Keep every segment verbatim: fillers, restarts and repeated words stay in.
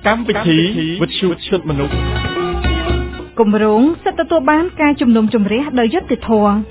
កម្មវិធីវិទ្យុសិទ្ធិមនុស្សគម្រោងសិទ្ធិទទួលបានការជំនុំជម្រះដោយយុត្តិធម៌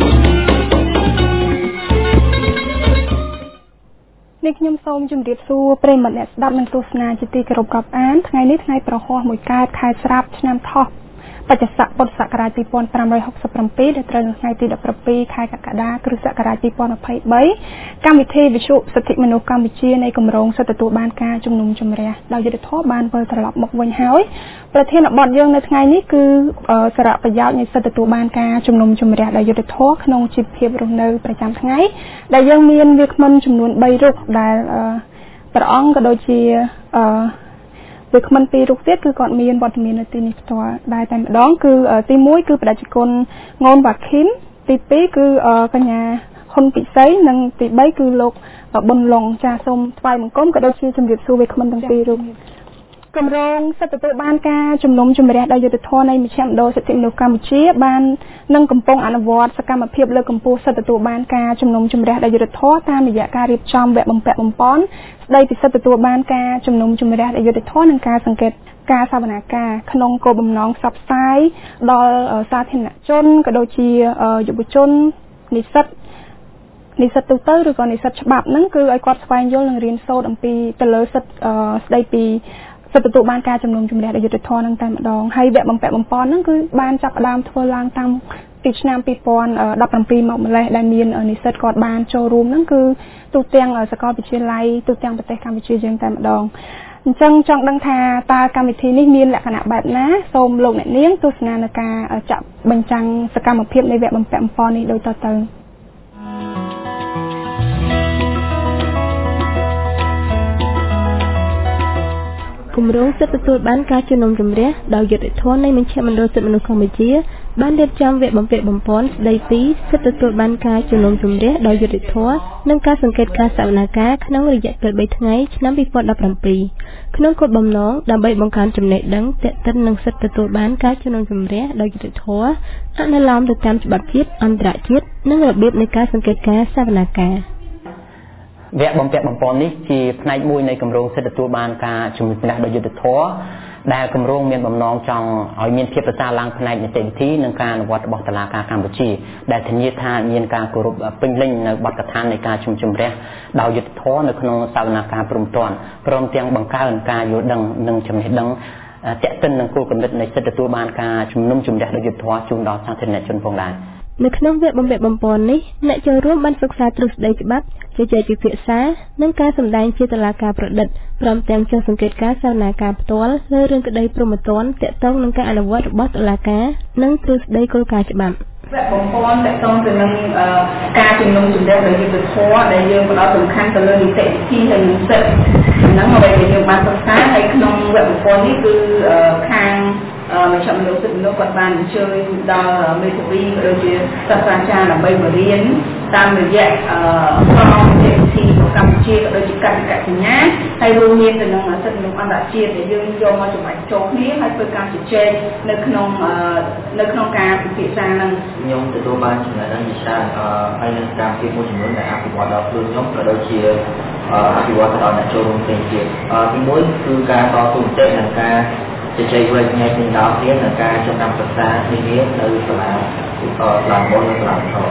នេះខ្ញុំសូមជម្រាបសួរប្រិយមិត្តអ្នកស្ដាប់និងទស្សនាជាទីគោរពរាប់អានថ្ងៃនេះថ្ងៃប្រហោះមួយកើតខែស្រាប់ឆ្នាំថោះបច្ចុប្បន្នពុទ្ធសករាជពីរពាន់ប្រាំរយហុកសិបប្រាំដែលត្រូវនៅថ្ងៃទីដប់ប្រាំពីរខែកក្កដាគ្រិស្តសករាជពីរពាន់ยี่สิบสามកម្មវិធីវិទ្យុសិទ្ធិមនុស្សកម្ពុជានៃគម្រោងសិទ្ធិទទួលបានការជំនុំជម្រះដោយយុត្តិធម៌បានវិលត្រឡប់មកវិញហើយប្រធានបទយើងនៅថ្ងៃនេះគឺសារៈប្រយោជន៍នៃសិទ្ធិទទួលបានការជំនុំជម្រះដោយយុត្តិធម៌ក្នុងជីវភាពរស់នៅប្រចាំថ្ងៃដែលយើងមានវាគ្មិនចំនួនបីរូបដែលព្រះអង្គក៏ដូចជាអឺវាគ្មិនពីររូបទៀតគឺគាត់មានវត្តមាននៅទីនេះផ្ទាល់ដែរតែម្ដងគឺទីមួយគឺបដិជន ងូនវ៉ាខីនទីពីរគឺកញ្ញាហ៊ុនពិសីនិងទីបីគឺលោកប៊ុនឡុងចាសូមថ្វាយបង្គំក៏ដូចជាជម្រាបសួរវាគ្មិនទាំងពីររូបគម្រោងសិទ្ធិទទួលបានការជំនុំជម្រះដោយយុត្តិធម៌នៃមជ្ឈមណ្ឌលសិទ្ធិមនុស្សកម្ពុជាបាននឹងកំពុងអនុវត្តសកម្មភាពលើកកម្ពស់សិទ្ធិទទួលបានការជំនុំជម្រះដោយយុត្តិធម៌តាមរយៈការរៀបចំវគ្គបំពាក់បំពន់ស្ដីពីសិទ្ធិទទួលបានការជំនុំជម្រះដោយយុត្តិធម៌និងការសង្កេតការសវនាការក្នុងគោលបំណងផ្សព្វផ្សាយដល់សាធារណជនក៏ដូចជាយុវជននិស្សិតនិស្សិតទូទៅឬក៏និស្សិតច្បាប់ហ្នឹងគឺឲ្យគាត់ស្វែងយល់និងរៀនសូត្រអំពីទៅលើសិទ្ធិស្ដីពីសិទ្ធិទទួលបានការជំនុំជម្រះដោយយុត្តិធម៌នឹងតែម្ដងហើយវគ្គបំពាក់បំពន់ហ្នឹងគឺបានចាប់ផ្ដើមធ្វើឡើងតាំងពីឆ្នាំពីរពាន់ដប់ប្រាំពីរមកម្លេះដែលមាននិស្សិតគាត់បានចូលរួមហ្នឹងគឺទូទាំងសាកលវិទ្យាល័យទូទាំងប្រទេសកម្ពុជាយើងតែម្ដងអញ្ចឹងចង់ដឹងថាតើកម្មវិធីនេះមានលក្ខណៈបែបណាសូមលោកអ្នកនាងទស្សនានៅការចាក់បញ្ចាំងសកម្មភាពនៃវគ្គបំពាក់បំពន់នេះដូចតទៅគម្រោងសិទ្ធិទទួលបានការជំនុំជម្រះដោយយុត្តិធម៌នៃមជ្ឈមណ្ឌលសិទ្ធិមនុស្សកម្ពុជាបានរៀបចំវគ្គបំពាក់បំពន់ស្ដីពីសិទ្ធិទទួលបានការជំនុំជម្រះដោយយុត្តិធម៌និងការសង្កេតការសវនាការក្នុងរយៈពេលបីថ្ងៃឆ្នាំពីរពាន់ដប់ប្រាំពីរក្នុងគោលបំណងដើម្បីបង្កើនចំណេះដឹងទាក់ទិននឹងសិទ្ធិទទួលបានការជំនុំជម្រះដោយយុត្តិធម៌អនុលោមទៅតាមច្បាប់ជាតិអន្តរជាតិនិងរបៀបនៃការសង្កេតការសវនាការវគ្គបំពាក់បំពន់នេះជាផ្នែកមួយនៃគម្រោងសិទ្ធិទទួលបានការជំនុំជម្រះដោយយុត្តិធម៌ដែលគម្រោងមានបំណងចង់ឲ្យមានភាពប្រសើរឡើងផ្នែកនីតិវិធីនិងការអនុវត្តរបស់តុលាការកម្ពុជាដែលធានាថាមានការគោរពពេញលេញនៅបទដ្ឋាននៃការជំនុំជម្រះដោយយុត្តិធម៌នៅក្នុងសវនាការព្រមព្រៀងព្រមទាំងបង្កើនការយល់ដឹងនិងចំណេះដឹងទាក់ទិននឹងគោលគំនិតនៃសិទ្ធិទទួលបានការជំនុំជម្រះដោយយុត្តិធម៌ជូនដល់សាធារណជនផងដែរនៅក្នុងវគ្គបំពាក់បំពន់នេះអ្នកចូលរួមបានសិក្សាទ្រឹស្ដីច្បាប់ជជែកពិភាក្សានិងការសម្ដែងជាតុលាការប្រឌិតព្រមទាំងចុះសង្កេតការសវនាការផ្ទាល់លើរឿងក្តីព្រហ្មទណ្ឌទាក់ទងនឹងការអនុវត្តរបស់តុលាការនិងទ្រឹស្ដីគោលការណ៍ច្បាប់វគ្គបំពន់ទាក់ទងទៅនឹងការជំនុំជម្រះដោយយុត្តិធម៌ដែលយើងផ្ដោតសំខាន់ទៅលើនីតិវិធីនិងសិទ្ធិហ្នឹងអ្វីដែលយើងបានសិក្សាហើយក្នុងវគ្គបំពន់នេះគឺខាងមជ្ឈមណ្ឌលសិទ្ធិមនុស្សគាត់បានអញ្ជើញដល់មេធាវីក៏ដូចជាសាស្ត្រាចារ្យដើម្បីមករៀនតាមរយៈក្រមនីតិវិធីរបស់កម្ពុជាក៏ដូចជាកតិកសញ្ញាហើយរួមមានទៅនឹងសិទ្ធិមនុស្សអន្តរជាតិដែលយើងយកមកចម្រាច់ចូលគ្នាហើយធ្វើការជជែកនៅក្នុងនៅក្នុងការពិភាក្សានឹងខ្ញុំទទួលបានចំណេះដឹងវិសាលហើយនឹងការពិភាក្សាមួយចំនួនដែលអភិវឌ្ឍដល់ខ្លួនខ្ញុំក៏ដូចជាអភិវឌ្ឍដល់អ្នកចូលរួមផ្សេងទៀតទីមួយគឺការតស៊ូមតិនិងការជជែកវែកញែកនឹងដល់គ្នានិងការចំណាំសិក្សានានានៅសាលាសាលាបុននិងសាលាធំ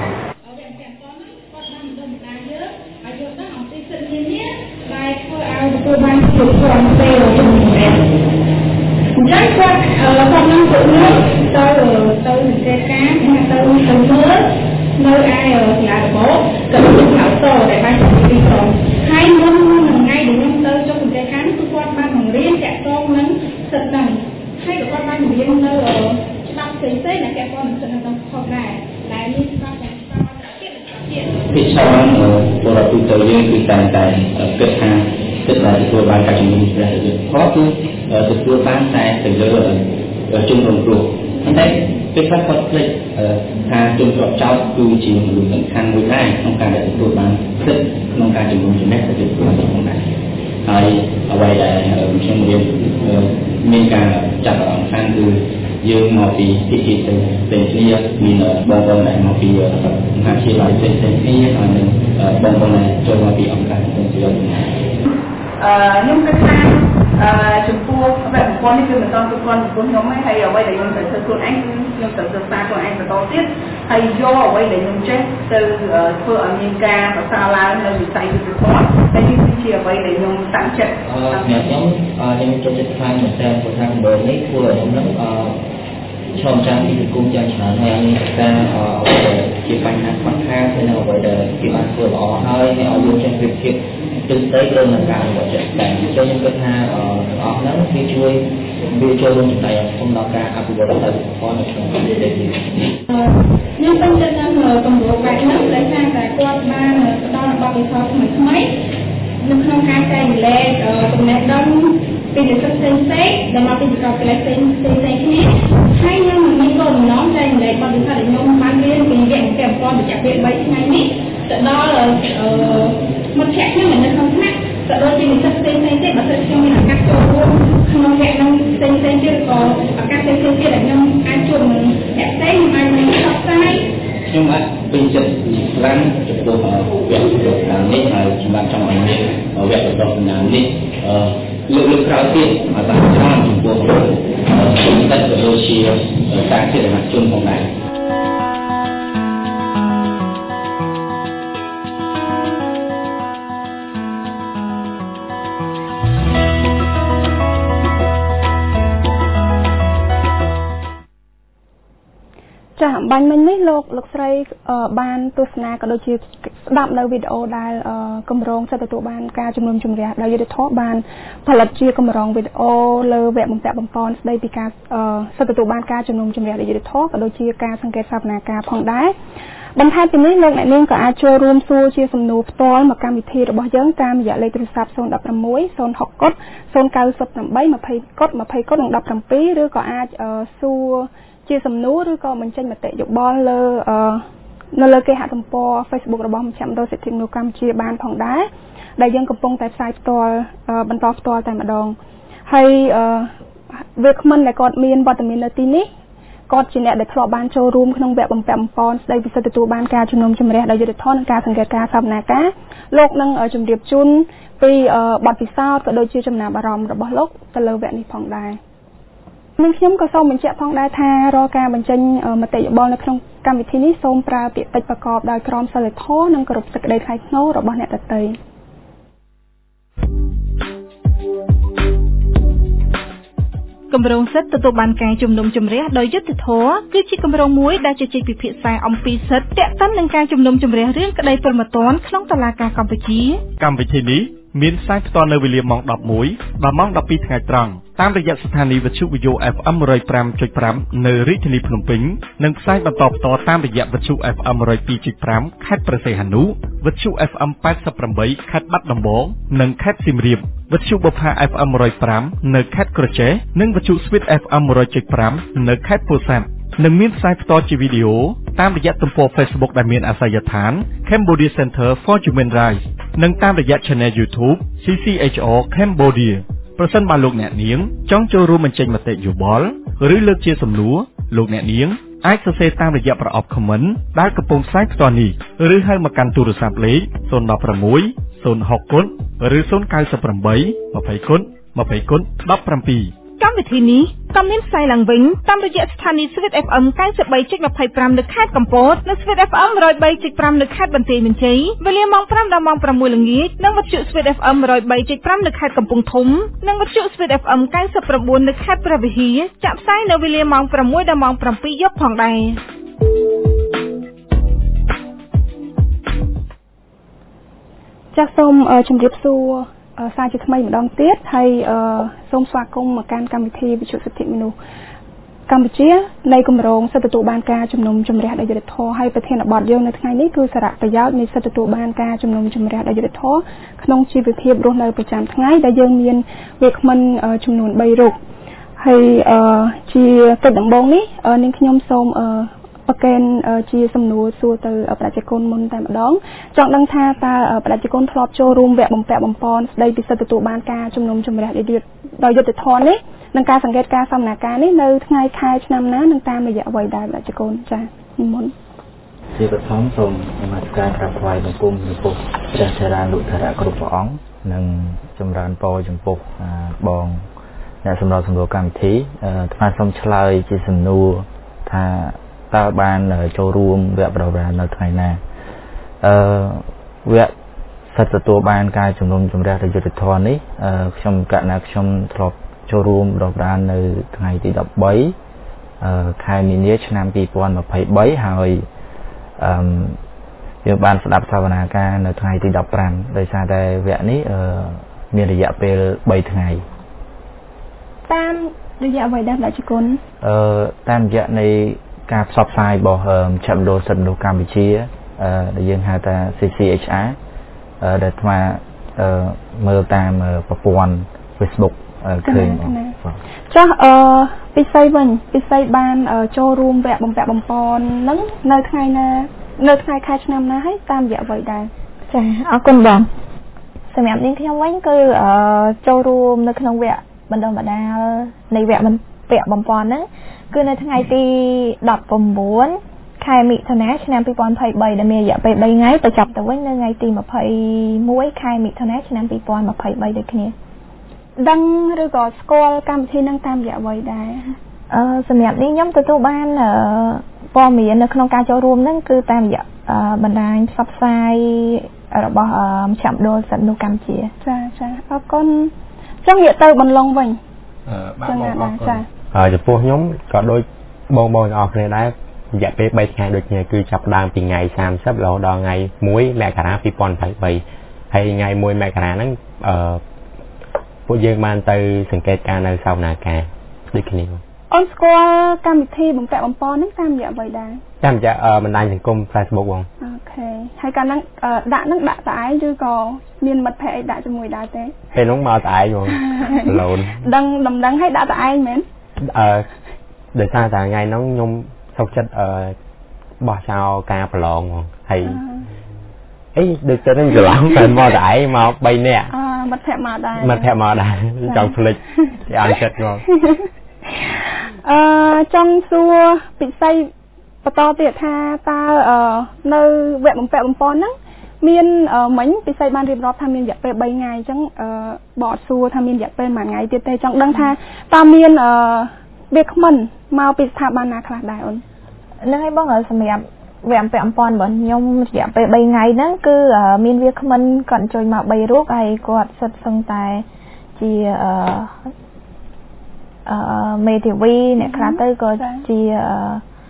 ដែលធ្វើឲ្យទទួលបានភាពធំពេកជំនឿអញ្ចឹងគាត់គាត់នឹងទៅទៅទៅសង្កេតការណ៍ទៅទៅមើលនៅឯសាលារបបក៏ដូចជាអតដែលបានពីទីក្រុងហើយមុនមុនថ្ងៃដែលខ្ញុំទៅចុះសង្កេតការណ៍គឺគាត់បានបង្រៀនតាក់ទងនឹងសិទ្ធិហ្នឹងហើយក៏គាត់បានបង្រៀននៅច្បាប់ផ្សេងៗដែលតាក់ទងនឹងសិទ្ធិហ្នឹងផងដែរដែលមានច្បាប់ទាំងច្បាប់ជាតិជាតិពីច្រើនពលរដ្ឋទូទៅយើងគឺតែតែគិតថាសិទ្ធិដែលទទួលបានការជំនុំជម្រះទៅវិញព្រោះគឺទទួលបានតែទៅលើជំនុំគ្រោះប៉ុន្តែពេលខ្លះគាត់ភ្លេចថាជនជាប់ចោទគឺជាមនុស្សសំខាន់មួយដែរក្នុងការទទួលបានសិទ្ធិក្នុងការជំនុំជម្រះទៅវិញផងដែរហើយអ្វីដែលខ្ញុំរៀនមានការចាប់អារម្មណ៍ខាងគឺយើងមកពីទីទីផ្សេងផ្សេងគ្នាមានបងប្អូនដែលមកពីមហាវិទ្យាល័យផ្សេងផ្សេងគ្នាហើយនឹងបងប្អូនដែលចូលមកពីអង្គការផ្សេងៗអឺខ្ញុំគិតថាចំពោះមិនតន់គ្រប់គ្រាន់ចំពោះខ្ញុំទេហើយអ្វីដែលខ្ញុំត្រូវធ្វើខ្លួនឯងខ្ញុំត្រូវសិក្សាខ្លួនឯងបន្តទៀតហើយយកអ្វីដែលខ្ញុំចេះទៅធ្វើឲ្យមានការប្រសើរឡើងនៅវិស័យយុទ្ធសាស្ត្រហើយនេះគឺជាអ្វីដែលខ្ញុំតាំងចិត្តខ្ញុំខ្ញុំខ្ញុំចូលចិត្តខ្លាំងមែនតើព្រោះថាកម្ពុជានេះធ្វើឲ្យខ្ញុំនឹងឆ្លងចាំពីសង្គមយ៉ាងច្រើនហើយអត់មានការអ្វីដែលជាបញ្ហាខ្វះខាតហើយនៅអ្វីដែលគេបានធ្វើល្អហើយហើយឲ្យយើងចេះប្រៀបធៀបទិសដៅទៅនឹងការអនុវត្តជាក់ស្ដែងអញ្ចឹងខ្ញុំគិតថាទាំងអស់ហ្នឹងវាជួយវាចូលរួមចំណែកយ៉ាងធំដល់ការអភិវឌ្ឍទៅផលនៅក្នុងប្រទេសនេះខ្ញុំពេញចិត្តនឹងគម្រោងបែបហ្នឹងដោយសារតែគាត់បានផ្ដល់បទពិសោធន៍ថ្មីថ្មីនៅក្នុងការចែករំលែកចំណេះដឹងពីនិស្សិតផ្សេងៗដែលមកពីសាកលវិទ្យាល័យផ្សេងៗគ្នាហើយខ្ញុំមានគោលបំណងចែករំលែកបទពិសោធន៍ដែលខ្ញុំបានរៀនពីវគ្គវិទ្យាសាស្ត្ររយៈពេលបីថ្ងៃនេះទៅដល់មិត្តភ័ក្តិខ្ញុំនៅក្នុងថ្នាក់ក៏ដូចជានិស្សិតផ្សេងៗទៀតបើសិនខ្ញុំមានឱកាសចូលរួមក្នុងវគ្គហ្នឹងផ្សេងៗទៀតក៏ឱកាសផ្សេងៗទៀតដែលខ្ញុំអាចជួបនឹងអ្នកផ្សេងខ្ញុំអាចនឹងផ្សព្វផ្សាយខ្ញុំអាចពេញចិត្តខ្លាំងចំពោះវគ្គវិទ្យាសាស្ត្រនេះហើយខ្ញុំបានចង់ឲ្យមានវគ្គវិទ្យាសាស្ត្រនេះលើកលើកក្រោយទៀតឲ្យបានច្រើនចំពោះនិស្សិតក៏ដូចជាការជាមជ្ឈជនផងដែរចាបាញ់មិញនេះលោកលោកស្រីបានទស្សនាក៏ដូចជាស្ដាប់នៅវីដេអូដែលគម្រោងសិទ្ធិទទួលបានការជំនុំជម្រះដោយយុត្តិធម៌បានផលិតជាគម្រោងវីដេអូលើវគ្គបំពាក់បំពន់ស្ដីពីការសិទ្ធិទទួលបានការជំនុំជម្រះដោយយុត្តិធម៌ក៏ដូចជាការសង្កេតសវនាការផងដែរបន្ថែមពីនេះលោកអ្នកនាងក៏អាចចូលរួមសួរជាសំណួរផ្ទាល់មកកម្មវិធីរបស់យើងតាមរយៈលេខទូរស័ព្ទศูนย์ หนึ่ง หก ศูนย์ หก កុដ ศูนย์ เก้า แปด ยี่สิบ កុដ ยี่สิบ កុដ និង สิบ เจ็ด ឬក៏អាចសួរជាសំណួរឬក៏បញ្ចេញមតិយោបល់លើនៅលើគេហទំព័រ Facebook របស់មជ្ឈមណ្ឌលសិទ្ធិមនុស្សកម្ពុជាបានផងដែរដែលយើងកំពុងតែផ្សាយផ្ទាល់បន្តផ្ទាល់តែម្ដងហើយវាគ្មិនដែលគាត់មានវត្តមាននៅទីនេះគាត់ជាអ្នកដែលធ្លាប់បានចូលរួមក្នុងវគ្គបំពាក់បំពន់ស្ដីពីសិទ្ធិទទួលបានការជំនុំជម្រះដោយយុត្តិធម៌និងការសង្កេតការសវនាការលោកនឹងជម្រាបជូនពីបទពិសោធន៍ក៏ដូចជាចំណាប់អារម្មណ៍របស់លោកទៅលើវគ្គនេះផងដែរនឹងខ្ញុំក៏សូមបញ្ជាក់ផងដែរថារាល់ការបញ្ចេញមតិយោបល់នៅក្នុងកម្មវិធីនេះសូមប្រើពាក្យពេចន៍ប្រកបដោយក្រមសីលធម៌និងគោរពសេចក្តីថ្លៃថ្នូររបស់អ្នកដទៃគម្រោងសិទ្ធិទទួលបានការជំនុំជម្រះដោយយុត្តិធម៌គឺជាគម្រោងមួយដែលជជែកពិភាក្សាអំពីសិទ្ធិទាក់ទងនឹងការជំនុំជម្រះរឿងក្តីព្រហ្មទណ្ឌក្នុងតុលាការកម្ពុជាកម្មវិធីនេះមានផ្សាយផ្ទាល់នៅវេលាម៉ោង ដប់មួយ ដល់ម៉ោង ដប់ពីរ ថ្ងៃត្រង់តាមរយៈស្ថានីយ៍វិទ្យុវីយ៉ូ เอฟ เอ็ม หนึ่งศูนย์ ห้า จุด ห้า នៅរាជធានីភ្នំពេញនិងផ្សាយបន្តផ្ទាល់តាមរយៈវិទ្យុ เอฟ เอ็ม หนึ่งศูนย์ สอง จุด ห้า ខេត្តព្រះសីហនុវិទ្យុ เอฟ เอ็ม แปดสิบแปด ខេត្តបាត់ដំបងនិងខេត្តសៀមរាបវិទ្យុបុប្ផា เอฟ เอ็ม หนึ่งศูนย์ ห้า នៅខេត្តក្រចេះនិងវិទ្យុស្វីត เอฟ เอ็ม หนึ่งจุดห้า នៅខេត្តពោធិ៍សាត់និងមានផ្សាយផ្ទាល់ជាវីដេអូតាមរយៈទំព័រ Facebook ដែលមានអាសយដ្ឋាន Cambodia Center for Human Rights និងតាមរយៈ Channel YouTube ซี ซี เอช อาร์ Cambodia ប្រសិនបើលោកអ្នកនាងចង់ចូលរួមបញ្ចេញមតិយោបល់ឬលើកជាសំណួរលោកអ្នកនាងអាចសរសេរតាមរយៈប្រអប់ Comment ដែលកំពុងផ្សាយផ្ទាល់នេះឬហៅមកកាន់ទូរស័ព្ទលេខศูนย์ หนึ่ง หก ศูนย์ หก គុណឬศูนย์ เก้า แปด ยี่สิบ គុណ ยี่สิบ គុណ สิบ เจ็ดកម្មវិធីនេះក៏មានផ្សាយឡើងវិញតាមរយៈស្ថានីយ៍ Sweet เอฟ เอ็ม เก้าสิบสาม จุดยี่สิบห้า នៅខេត្តកំពតនិង Sweet เอฟ เอ็ม หนึ่งศูนย์สาม จุดห้า នៅខេត្តបន្ទាយមានជ័យវេលាម៉ោង ห้า ដល់ម៉ោង หก ល្ងាចនិងវិទ្យុ Sweet เอฟ เอ็ม หนึ่งศูนย์สาม จุดห้า នៅខេត្តកំពង់ធំនិងវិទ្យុ Sweet เอฟ เอ็ม เก้าสิบเก้า នៅខេត្តព្រះវិហារចាក់ផ្សាយនៅវេលាម៉ោង หก ដល់ម៉ោង เจ็ด យប់ផងដែរចាសសូមជម្រាបសួរសារជាថ្មីម្ដងទៀតហើយសូមស្វាគមន៍មកកាន់កម្មវិធីវិទ្យុសិទ្ធិមនុស្សកម្ពុជានៃគម្រោងសិទ្ធិទទួលបានការជំនុំជម្រះដោយយុត្តិធម៌ហើយប្រធានបទយើងនៅថ្ងៃនេះគឺសារៈប្រយោជន៍នៃសិទ្ធិទទួលបានការជំនុំជម្រះដោយយុត្តិធម៌ក្នុងជីវភាពរស់នៅប្រចាំថ្ងៃដែលយើងមានវាគ្មិនចំនួនបីរូបហើយជាកិច្ចដំបូងនេះនាងខ្ញុំសូមប្រកែនជាសំណួរសួរទៅប្រជាជនមុនតែម្ដងចង់ដឹងថាតើប្រជាជនធ្លាប់ចូលរួមវគ្គបំពាក់បំពន់ស្ដីពីសិទ្ធិទទួលបានការជំនុំជម្រះដោយយុត្តិធម៌នេះនិងការសង្កេតការសវនាការនេះនៅថ្ងៃខែឆ្នាំណានិងតាមរយៈអ្វីដែរប្រជាជនចា៎និមន្តជាបឋមសូមនមស្ការក្រាបថ្វាយបង្គំចំពោះព្រះចរានុធរៈគ្រប់ព្រះអង្គនិងចម្រើនពរចំពោះបងអ្នកសម្របសម្រួលកម្មវិធីថ្មសូមឆ្លើយជាសំណួរថាតើបានចូលរួមវគ្គបណ្ដុះបណ្ដាលនៅថ្ងៃណាអឺវគ្គសិទ្ធិទទួលបានការជំនុំជម្រះដោយយុត្តិធម៌នេះខ្ញុំកណាខ្ញុំធ្លាប់ចូលរួមបណ្ដុះបណ្ដាលនៅថ្ងៃទីដប់បីខែមីនាឆ្នាំពីរពាន់ម្ភៃបីហើយអឺយើងបានស្ដាប់សវនាការនៅថ្ងៃទីដប់ប្រាំដោយសារតែវគ្គនេះមានរយៈពេលបីថ្ងៃតាមរយៈអ្វីដែរប្រជាជនអឺតាមរយៈនៃការផ្សព្វផ្សាយរបស់មជ្ឈមណ្ឌលសិទ្ធិមនុស្សកម្ពុជាអឺដែលយើងហៅថា C C H R អឺដែលថ្មអឺមើលតាមប្រព័ន្ធ Facebook ឃើញចុះអឺពិសីវិញពិសីបានចូលរួមវគ្គបំពាក់បំពន់ហ្នឹងនៅថ្ងៃណានៅថ្ងៃខែឆ្នាំណាហើយតាមរយៈអ្វីដែរចាអរគុណបងសម្រាប់នាងខ្ញុំវិញគឺអឺចូលរួមនៅក្នុងវគ្គបណ្ដុះបណ្ដាលនៃវគ្គបំពាក់បំពន់ហ្នឹងគឺនៅថ្ងៃទីដប់៩ខែមិថុនាឆ្នាំពីរពាន់ម្ភៃបីដែលមានរយៈពេលបីថ្ងៃទៅចាប់ទៅវិញនៅថ្ងៃទីម្ភៃមួយខែមិថុនាឆ្នាំពីរពាន់ម្ភៃបីដូចគ្នាដឹងឬក៏ស្គាល់កម្មវិធីនឹងតាមរយៈអ្វីដែរអឺសម្រាប់នេះខ្ញុំទទួលបានព័ត៌មាននៅក្នុងការចូលរួមហ្នឹងគឺតាមរយៈបណ្ដាញផ្សព្វផ្សាយរបស់មជ្ឈមណ្ឌលសិទ្ធិមនុស្សកម្ពុជាចាចាអរគុណចឹងនិយាយទៅបន្លងវិញអឺបាទបងអរគុណហើយចំពោះខ្ញុំក៏ដូចបងបងទាំងអស់គ្នាដែររយៈពេលបីថ្ងៃដូចគ្នាគឺចាប់ដើមពីថ្ងៃសាមសិបរហូតដល់ថ្ងៃមួយមករាពីរពាន់ម្ភៃបីហើយថ្ងៃមួយមករាហ្នឹងអឺពួកយើងបានទៅសង្កេតការនៅសវនាការដូចគ្នាអូនស្គាល់កម្មវិធីបំពាក់បំពន់ហ្នឹងតាមរយៈអ្វីដែរតាមរយៈបណ្ដាញសង្គម Facebook បងអូខេហើយកាលហ្នឹងដាក់ហ្នឹងដាក់តែឯងឬក៏មានមិត្តភ័ក្តិអីដាក់ជាមួយដែរទេពេលហ្នឹងមកតែឯងបងឡូនដឹងដំណឹងឲ្យដាក់តែឯងមែនអឺដោយសារតែថ្ងៃហ្នឹងខ្ញុំសុខចិត្តអឺបោះចោលការប្រឡងហ្មងហើយអីដូចទៅនឹងច្រឡំតែមកតែឯងមកបីនាក់អឺមិត្តភ័ក្តិមកដែរមិត្តភ័ក្តិមកដែរចង់ភ្លេចគេឲ្យចិត្តមកអឺចង់សួរពិសីបន្តទៀតថាតើនៅវគ្គបំពាក់បំពន់ហ្នឹងមានមិញពិសីបានរៀបរាប់ថាមានរយៈពេលបីថ្ងៃអញ្ចឹងបកសួរថាមានរយៈពេលមួយថ្ងៃទៀតទេចង់ដឹងថាតើមានវាគ្មិនមកពីស្ថាប័នណាខ្លះដែរអូនហ្នឹងហើយបងសម្រាប់វគ្គបំពាក់បំពន់របស់ខ្ញុំរយៈពេលបីថ្ងៃហ្នឹងគឺមានវាគ្មិនគាត់អញ្ជើញមកបីរូបហើយគាត់សិតសឹងតែជាអឺអឺមេធាវីអ្នកខ្លះទៅក៏ជាអឺ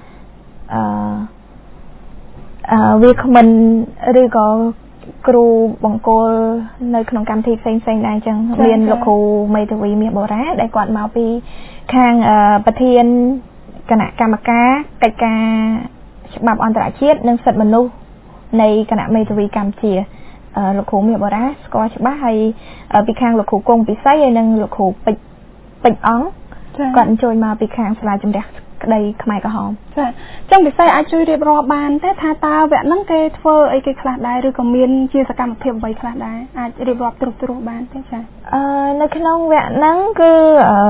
អឺវាគ្មិនឬក៏គ្រូបង្គោលនៅក្នុងកម្មវិធីផ្សេងផ្សេងដែរអញ្ចឹងមានលោកគ្រូមេធាវីមាសបូរ៉ាដែលគាត់មកពីខាងប្រធានគណៈកម្មការកិច្ចការច្បាប់អន្តរជាតិនិងសិទ្ធិមនុស្សនៃគណៈមេធាវីកម្ពុជាលោកគ្រូមាសបូរ៉ាស្គាល់ច្បាស់ហើយពីខាងលោកគ្រូគង់ពិសីហើយនិងលោកគ្រូពេជ្រពេជ្រអង្គគាត់អញ្ជើញមកពីខាងសាលាជំរះក្តីខ្មែរក្រហមចាអញ្ចឹងពិសេសអាចជួយរៀបរាប់បានទេថាតើវគ្គហ្នឹងគេធ្វើអីគេខ្លះដែរឬក៏មានជាសកម្មភាពអ្វីខ្លះដែរអាចរៀបរាប់ត្រុសត្រុសបានទេចាអឺនៅក្នុងវគ្គហ្នឹងគឺអឺ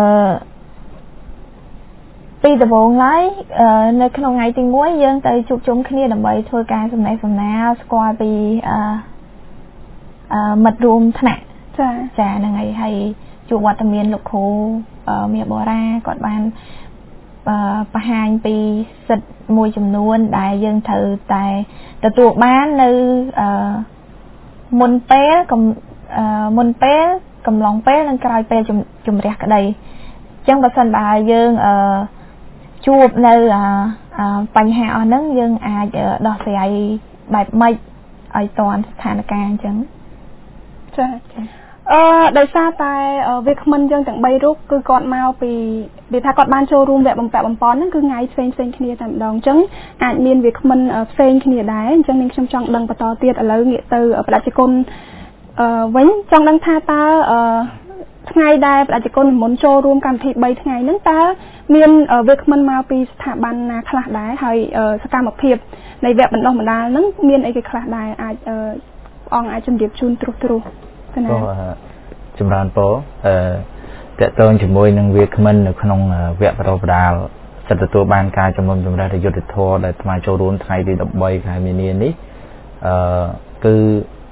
ពីដំបូងឡើយនៅក្នុងថ្ងៃទីមួយយើងទៅជួបជុំគ្នាដើម្បីធ្វើការសំណេះសំណាលស្គាល់ពីអឺអឺមិត្តរួមថ្នាក់ចាចាហ្នឹងហើយហើយជួបវត្តមានលោកគ្រូមាសបូរ៉ាគាត់បានបង្ហាញពីសិទ្ធិមួយចំនួនដែលយើងត្រូវតែទទួលបាននៅមុនពេលមុនពេលកំឡុងពេលនិងក្រោយពេលជំរះក្តីអញ្ចឹងបើសិនបើយើងជួបនៅបញ្ហាអស់ហ្នឹងយើងអាចដោះស្រាយបែបម៉េចឲ្យទាន់ស្ថានភាពអញ្ចឹងចាអឺដោយសារតែវាគ្មិនយើងទាំងបីរូបគឺគាត់មកពីវាថាគាត់បានចូលរួមវគ្គបំពាក់បំពន់ហ្នឹងគឺថ្ងៃផ្សេងផ្សេងគ្នាតែម្ដងអញ្ចឹងអាចមានវាគ្មិនផ្សេងគ្នាដែរអញ្ចឹងនាងខ្ញុំចង់ដឹងបន្តទៀតឥឡូវងាកទៅប្រជាជនអឺវិញចង់ដឹងថាតើអឺថ្ងៃដែលប្រជាជនមុនចូលរួមកម្មវិធីបីថ្ងៃហ្នឹងតើមានវាគ្មិនមកពីស្ថាប័នណាខ្លះដែរហើយសកម្មភាពនៃវគ្គបណ្ដុះបណ្ដាលហ្នឹងមានអីគេខ្លះដែរអាចអង្គអាចជម្រាបជូនត្រុសត្រុសក៏ចម្រើនពរអឺតកតងជាមួយនឹងវាគ្មិននៅក្នុងវគ្គបណ្ដុះបណ្ដាលសិទ្ធិទទួលបានការជំនុំជម្រះយុត្តិធម៌ដែលថ្មចូលរួមថ្ងៃទីដប់បីខែមីនានេះអឺគឺ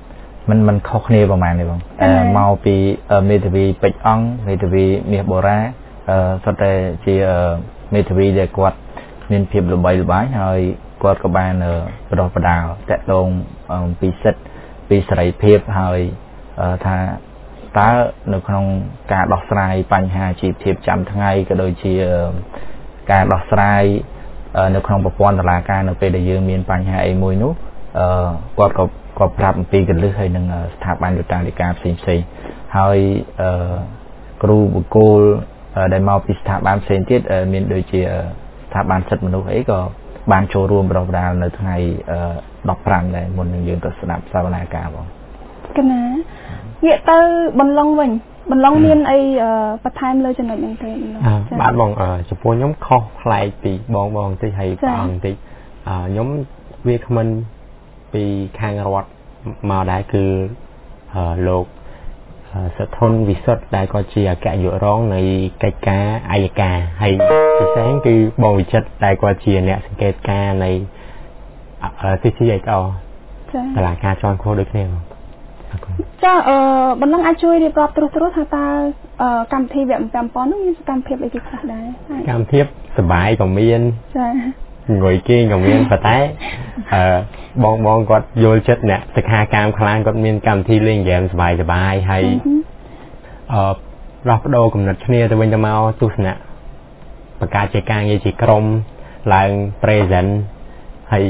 มันมันខុសគ្នាប្រហែលនេះបងអឺមកពីមេធាវីពេជ្រអង្គមេធាវីមាសបូរ៉ាអឺសុទ្ធតែជាមេធាវីដែលគាត់មានភាពល្បីល្បាញហើយគាត់ក៏បានប្រដបដាលតាក់ទងពីសិទ្ធិពីសេរីភាពហើយថាតើនៅក្នុងការដោះស្រាយបញ្ហាជីវភាពចាំថ្ងៃក៏ដូចជាការដោះស្រាយនៅក្នុងប្រព័ន្ធតុលាការនៅពេលដែលយើងមានបញ្ហាអីមួយនោះអឺគាត់ក៏ក៏ប្រាប់អំពីកលឹះហើយនឹងស្ថាប័នយុតិធម៌ផ្សេងផ្សេងហើយអឺគ្រូបុគ្គលដែលមកពីស្ថាប័នផ្សេងទៀតមានដូចជាស្ថាប័នសិទ្ធិមនុស្សអីក៏បានចូលរួមប្រដៅនៅថ្ងៃដប់ប្រាំដែរមុននឹងយើងទៅស្ដាប់សវនាការបងកណាងាកទៅបន្លងវិញបន្លងមានអីបន្ថែមលើចំណុចហ្នឹងទេបាទបងចំពោះខ្ញុំខុសប្លែកពីបងបងតិចហើយបងបន្តិចខ្ញុំវាគ្មិនពីខាងរដ្ឋមកដែរគឺលោកសុធនវិសុទ្ធដែលក៏ជាអគ្គនាយករងនៃកិច្ចការអាយកាហើយពិសេសគឺបងវិចិត្រដែលក៏ជាអ្នកសង្កេតការណ៍នៃ ซี ซี เอช អារចា៎តឡាការជាន់ខ្ពស់ដូចគ្នាចាអឺបន្លងអាចជួយរៀបរាប់ត្រួសត្រាសថាតើកម្មវិធីវគ្គប្រាំប៉ុននោះមានសកម្មភាពអីគេខ្លះដែរកម្មវិធីសប្បាយក៏មានចាងុយគេក៏មានប៉ុន្តែអឺបងបងគាត់យល់ចិត្តអ្នកសិក្ខាកាមខ្លាំងគាត់មានកម្មវិធីលេងហ្គេមសប្បាយសប្បាយហើយអឺរស់បដូរគំនិតគ្នាទៅវិញទៅមកទស្សនៈបង្កើតជាការងារជាក្រុមឡើង present ហើយ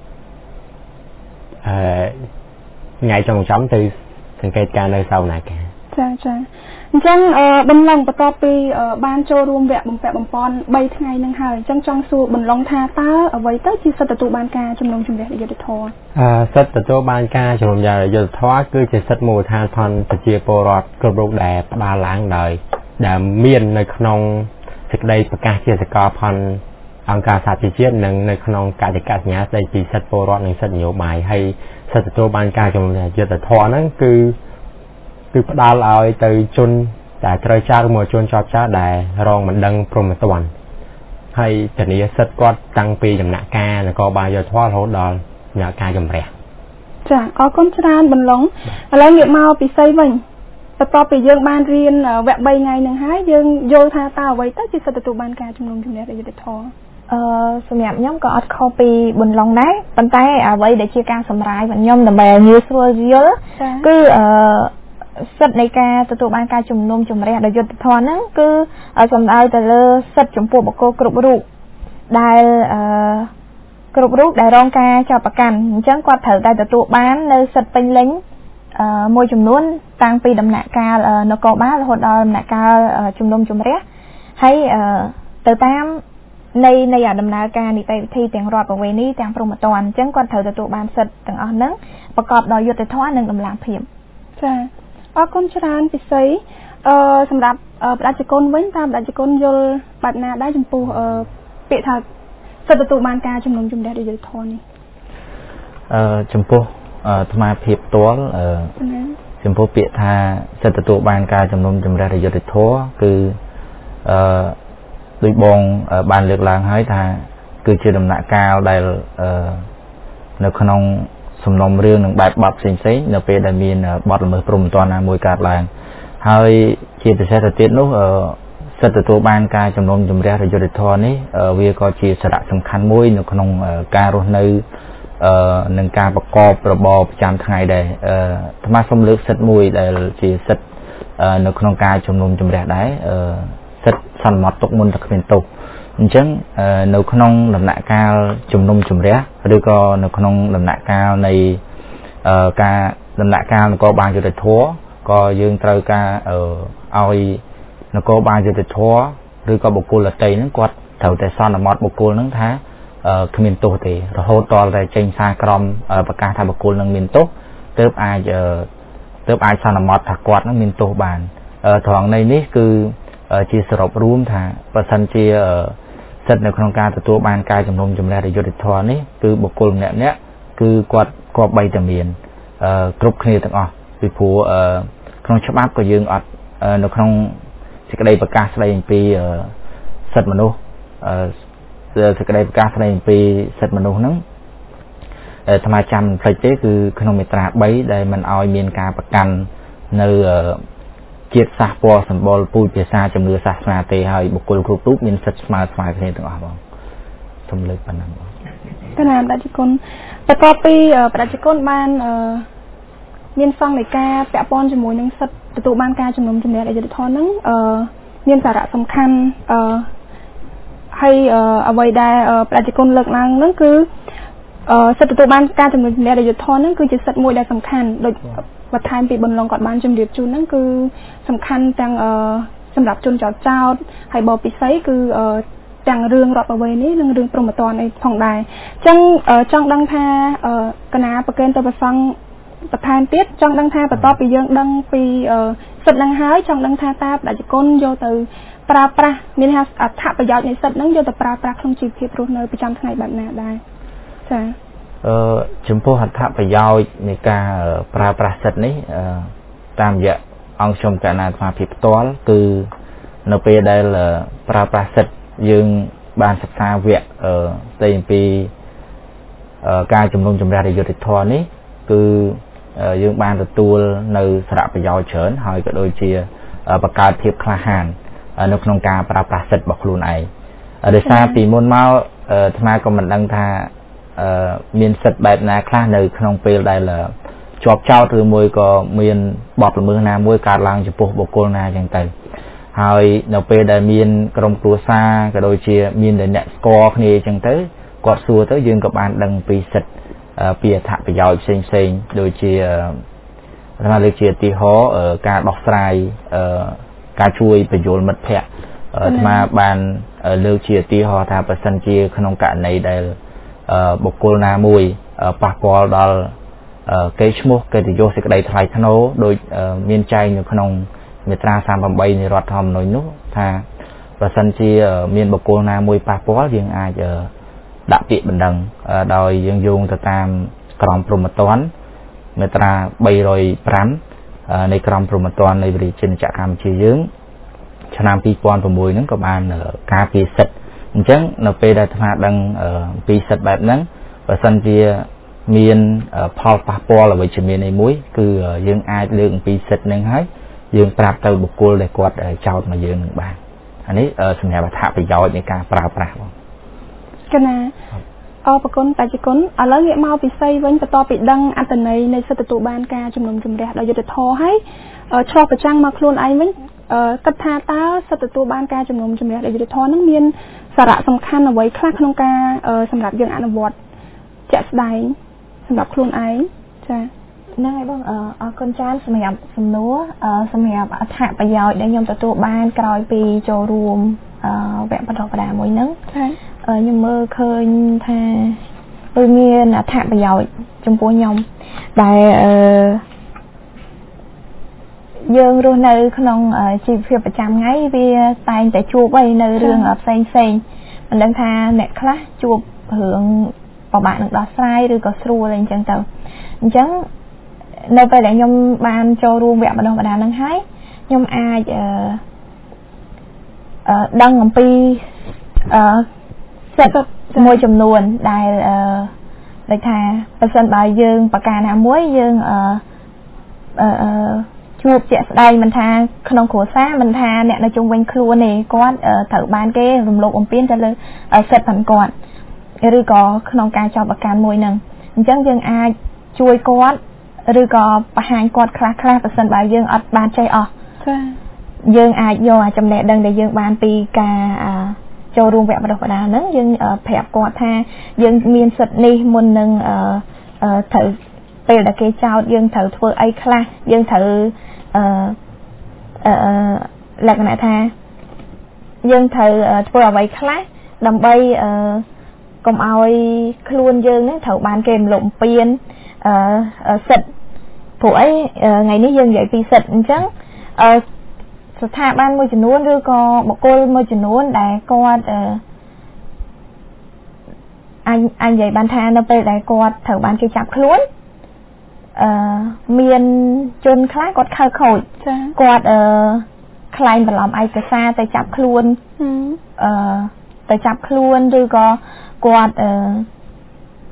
អឺថ្ងៃចុងចំទៅសង្កេតការនៅសវនាការចាចាអញ្ចឹងបន្លងបន្ទាប់ពីបានចូលរួមវគ្គបំពាក់បំពន់បីថ្ងៃនឹងហើយអញ្ចឹងចង់សួរបន្លងថាតើអ្វីទៅជាសិទ្ធិទទួលបានការជំនុំជម្រះយុត្តិធម៌អឺសិទ្ធិទទួលបានការជំនុំជម្រះយុត្តិធម៌គឺជាសិទ្ធិមូលដ្ឋានផងប្រជាពលរដ្ឋគ្រប់រូបដែលផ្ដល់ឡើងដោយដែលមាននៅក្នុងសេចក្តីប្រកាសជាសកលផងអង្គការសហជីវជាតិនិងនៅក្នុងកតិកាសញ្ញាស្តីពីសិទ្ធិពលរដ្ឋនិងសិទ្ធិនយោបាយហើយសិទ្ធិទទួលបានការជំនុំជម្រះយុត្តិធម៌ហ្នឹងគឺគឺផ្ដល់ឲ្យទៅជនដែលត្រូវចោទមួយជនជាប់ចោទដែលរងមិនដឹងព្រមមិនទាន់ហើយធានាសិទ្ធិគាត់តាំងពីដំណាក់កាលនគរបាលយុត្តិធម៌រហូតដល់ដំណាក់កាលជំរះចាអរគុណច្រើនបន្លងឥឡូវងាកមកពិសីវិញបន្ទាប់ពីយើងបានរៀនវគ្គបីថ្ងៃនឹងហើយយើងយល់ថាតើអ្វីទៅជាសិទ្ធិទទួលបានការជំនុំជម្រះយុត្តិធម៌អឺសម្រាប់ខ្ញុំក៏អត់ខុសពីបន្លងដែរប៉ុន្តែអ្វីដែលជាការសម្រាយរបស់ខ្ញុំដើម្បីឲ្យងាយស្រួលយល់គឺអឺសិទ្ធិនៃការទទួលបានការជំនុំជម្រះដោយយុត្តិធម៌ហ្នឹងគឺសំដៅទៅលើសិទ្ធិចំពោះបុគ្គលគ្រប់រូបដែលអឺគ្រប់រូបដែលរងការចោទប្រកាន់អញ្ចឹងគាត់ត្រូវតែទទួលបាននៅសិទ្ធិពេញលេញអឺមួយចំនួនតាំងពីដំណាក់កាលនគរបាលរហូតដល់ដំណាក់កាលជំនុំជម្រះហើយអឺទៅតាមនៃនៃដំណើរការនីតិវិធីទាំងរដ្ឋប្រវេណីទាំងព្រហ្មទណ្ឌអញ្ចឹងគាត់ត្រូវទទួលបានសិទ្ធិទាំងអស់ហ្នឹងប្រកបដោយយុត្តិធម៌និងតម្លាភាពចាអរគុណច្រើនពិសីអឺសម្រាប់បដិជនវិញតើបដិជនយល់បែបណាដែរចំពោះពាក្យថាសិទ្ធិទទួលបានការជំនុំជម្រះដោយយុត្តិធម៌នេះអឺចំពោះអាត្មាភាពផ្ទាល់អឺចំពោះពាក្យថាសិទ្ធិទទួលបានការជំនុំជម្រះដោយយុត្តិធម៌គឺអឺដោយបងបានលើកឡើងហើយថាគឺជាដំណាក់កាលដែលអឺនៅក្នុងសំណុំរឿងនឹងបែបបទផ្សេងផ្សេងនៅពេលដែលមានបទល្មើសព្រហ្មទណ្ឌណាមួយកើតឡើងហើយជាពិសេសទៅទៀតនោះសិទ្ធិទទួលបានការជំនុំជម្រះដោយយុត្តិធម៌នេះវាក៏ជាសារៈសំខាន់មួយនៅក្នុងការរស់នៅនឹងការប្រកបរបរប្រចាំថ្ងៃដែរអាត្មាសូមលើកសិទ្ធិមួយដែលជាសិទ្ធិនៅក្នុងការជំនុំជម្រះដែរសិទ្ធិសន្មត់ទុកមុនតែគ្មានទោសអញ្ចឹងនៅក្នុងដំណាក់កាលជំនុំជម្រះឬក៏នៅក្នុងដំណាក់កាលនៃការដំណាក់កាលនគរបាលយុត្តិធម៌ក៏យើងត្រូវការឲ្យនគរបាលយុត្តិធម៌ឬក៏បុគ្គលដទៃហ្នឹងគាត់ត្រូវតែសន្មត់បុគ្គលហ្នឹងថាគ្មានទោសទេរហូតដល់តែចេញសារក្រមប្រកាសថាបុគ្គលហ្នឹងមានទោសទើបអាចទើបអាចសន្មត់ថាគាត់ហ្នឹងមានទោសបានត្រង់ន័យនេះគឺជាសរុបរួមថាបើសិនជាសិទ្ធិនៅក្នុងការទទួលបានការជំនុំជម្រះដោយយុត្តិធម៌នេះគឺបុគ្គលម្នាក់ៗគឺគាត់គប្បីតែមានគ្រប់គ្នាទាំងអស់ពីព្រោះក្នុងច្បាប់ក៏យើងអត់នៅក្នុងសេចក្តីប្រកាសស្តីអំពីសិទ្ធិមនុស្សសេចក្តីប្រកាសស្តីអំពីសិទ្ធិមនុស្សហ្នឹងថ្មចាំផ្លេចទេគឺក្នុងមេត្រាបីដែលมันឲ្យមានការប្រកាន់នៅជាតិសាសពណ៌សម្បល់ពូជភាសាជំនឿសាសនាទេហើយបុគ្គលគ្រប់រូបមានសិទ្ធិស្មើស្មើគ្នាទាំងអស់បងសូមលើកប៉ុណ្ណឹងបងកណាបដិគុណបន្ទាប់ពីបដិគុណបានមានសង្ឃលេខាពាក់ព័ន្ធជាមួយនឹងសិទ្ធិទទួលបានការជំនុំជម្រះអយុត្តិធម៌ហ្នឹងមានសារៈសំខាន់ហើយអ្វីដែលបដិគុណលើកឡើងហ្នឹងគឺសិទ្ធិទទួលបានការជំនុំជម្រះអយុត្តិធម៌ហ្នឹងគឺជាសិទ្ធិមួយដែលសំខាន់ដូចបន្ថែមពីបន្លងគាត់បានជម្រាបជូនហ្នឹងគឺសំខាន់ទាំងសម្រាប់ជនចោតចោតហើយបបពិសីគឺទាំងរឿងរដ្ឋអ្វីនេះនិងរឿងព្រហ្មទណ្ឌអីផងដែរអញ្ចឹងចង់ដឹងថាកណាប្រកេនទៅប្រសង់បន្ថែមទៀតចង់ដឹងថាបន្ទាប់ពីយើងដឹងពីសិទ្ធិហ្នឹងហើយចង់ដឹងថាតើបដិគុណយកទៅប្រើប្រាស់មានថាអត្ថប្រយោជន៍នៃសិទ្ធិហ្នឹងយកទៅប្រើប្រាស់ក្នុងជីវភាពរស់នៅប្រចាំថ្ងៃបែបណាដែរចា៎អឺចំពោះអត្ថប្រយោជន៍នៃការប្រើប្រាស់សិទ្ធិនេះតាមរយៈអង្គខ្ញុំកណាអាត្មាភាពផ្ទាល់គឺនៅពេលដែលប្រើប្រាស់សិទ្ធិយើងបានសិក្សាវគ្គស្ដីអំពីការជំនុំជម្រះអយុត្តិធម៌នេះគឺយើងបានទទួលនៅសារៈប្រយោជន៍ច្រើនហើយក៏ដូចជាបង្កើតភាពក្លាហាននៅក្នុងការប្រើប្រាស់សិទ្ធិរបស់ខ្លួនឯងដោយសារពីមុនមកអាត្មាក៏មិនដឹងថាមានសិទ្ធិបែបណាខ្លះនៅក្នុងពេលដែលជាប់ចោតឬមួយក៏មានបទល្មើសណាមួយកើតឡើងចំពោះបុគ្គលណាចឹងទៅហើយនៅពេលដែលមានក្រុមគ្រួសារក៏ដូចជាមានអ្នកស្គាល់គ្នាចឹងទៅគាត់សួរទៅយើងក៏បានដឹងពីសិទ្ធិពីអត្ថប្រយោជន៍ផ្សេងផ្សេងដូចជាអាត្មាលើកជាឧទាហរណ៍ការដោះស្រាយការជួយបញ្យល់មិត្តភ័ក្តិអាត្មាបានលើកជាឧទាហរណ៍ថាបើសិនជាក្នុងករណីដែលបុគ្គលណាមួយប៉ះពាល់ដល់កេរ្តិ៍ឈ្មោះកិត្តិយសសេចក្តីថ្លៃថ្នូរដោយមានចែងនៅក្នុងមាត្រាសាមប្រាំបីនៃរដ្ឋធម្មនុញ្ញនោះថាបើសិនជាមានបុគ្គលណាមួយប៉ះពាល់យើងអាចដាក់ពាក្យបណ្ដឹងដោយយើងយោងទៅតាមក្រមព្រហ្មទណ្ឌមាត្រាបីរយប្រាំនៃក្រមព្រហ្មទណ្ឌនៃវិរិយចិនចក្រកម្ពុជាយើងឆ្នាំពីរពាន់ប្រាំមួយហ្នឹងក៏បានការពារសិទ្ធិអញ្ចឹងនៅពេលដែលអាត្មាដឹងពីសិទ្ធិបែបហ្នឹងបើសិនជាមានផលប៉ះពាល់អ្វីជាមានអីមួយគឺយើងអាចលើកអំពីសិទ្ធិហ្នឹងហើយយើងប្រាប់ទៅបុគ្គលដែលគាត់ចោទមកយើងនឹងបានអានេះសម្រាប់អត្ថប្រយោជន៍នៃការប្រើប្រាស់បងកណាអរគុណតាជគុណឥឡូវងាកមកពិសីវិញបន្ទាប់ពីដឹងអត្ថន័យនៃសិទ្ធិទទួលបានការជំនុំជម្រះដោយយុត្តិធម៌ហើយឆ្លោះប្រចាំងមកខ្លួនឯងវិញគិតថាតើសិទ្ធិទទួលបានការជំនុំជម្រះដោយយុត្តិធម៌នឹងមានសារៈសំខាន់អ្វីខ្លះក្នុងការសម្រាប់យើងអនុវត្តជាក់ស្ដែងសម្រាប់ខ្លួនឯងចា៎ហ្នឹងហើយបងអរគុណច្រើនសម្រាប់សំណួរសម្រាប់អត្ថប្រយោជន៍ដែលខ្ញុំទទួលបានក្រោយពីចូលរួមវគ្គបណ្ដុះបណ្ដាលមួយហ្នឹងខ្ញុំមើលឃើញថាវាមានអត្ថប្រយោជន៍ចំពោះខ្ញុំដែលយើងរស់នៅក្នុងជីវភាពប្រចាំថ្ងៃវាតែងតែជួបអីនៅរឿងផ្សេងផ្សេងមិនដឹងថាអ្នកខ្លះជួបរឿងពិបាកនឹងដោះស្រាយឬក៏ស្រួលអីអញ្ចឹងទៅអញ្ចឹងនៅពេលដែលខ្ញុំបានចូលរួមវគ្គបណ្ដុះបណ្ដាលហ្នឹងហើយខ្ញុំអាចអឺអឺដឹងអំពីអឺសិទ្ធិមួយចំនួនដែលអឺដូចថាបើសិនបើយើងប្រការណាមួយយើងអឺអឺជួបជាក់ស្ដែងមិនថាក្នុងគ្រួសារមិនថាអ្នកនៅជុំវិញខ្លួនទេគាត់ត្រូវបានគេរំលោភបំពានទៅលើសិទ្ធិរបស់គាត់ឬក៏ក្នុងការចោទប្រកាន់មួយហ្នឹងអញ្ចឹងយើងអាចជួយគាត់ឬក៏បង្ហាញគាត់ខ្លះខ្លះបើសិនបើយើងអត់បានចេះអស់ចា៎យើងអាចយកអាចំណេះដឹងដែលយើងបានពីការចូលរួមវគ្គបណ្ដុះបណ្ដាលហ្នឹងយើងប្រាប់គាត់ថាយើងមានសិទ្ធិនេះមុននឹងត្រូវពេលដែលគេចោទយើងត្រូវធ្វើអីខ្លះយើងត្រូវអឺអឺលក្ខណៈថាយើងត្រូវធ្វើអ្វីខ្លះដើម្បីអឺកុំឲ្យខ្លួនយើងហ្នឹងត្រូវបានគេរំលោភបំពានអឺសិទ្ធិព្រោះអីថ្ងៃនេះយើងនិយាយពីសិទ្ធិអញ្ចឹងអឺស្ថាប័នមួយចំនួនឬក៏បុគ្គលមួយចំនួនដែលគាត់អឺអញអញនិយាយបានថានៅពេលដែលគាត់ត្រូវបានគេចាប់ខ្លួនអឺមានជនខ្លះគាត់ខើខូចគាត់អឺខ្លែងបន្លំឯកសារទៅចាប់ខ្លួនអឺទៅចាប់ខ្លួនឬក៏គាត់អឺ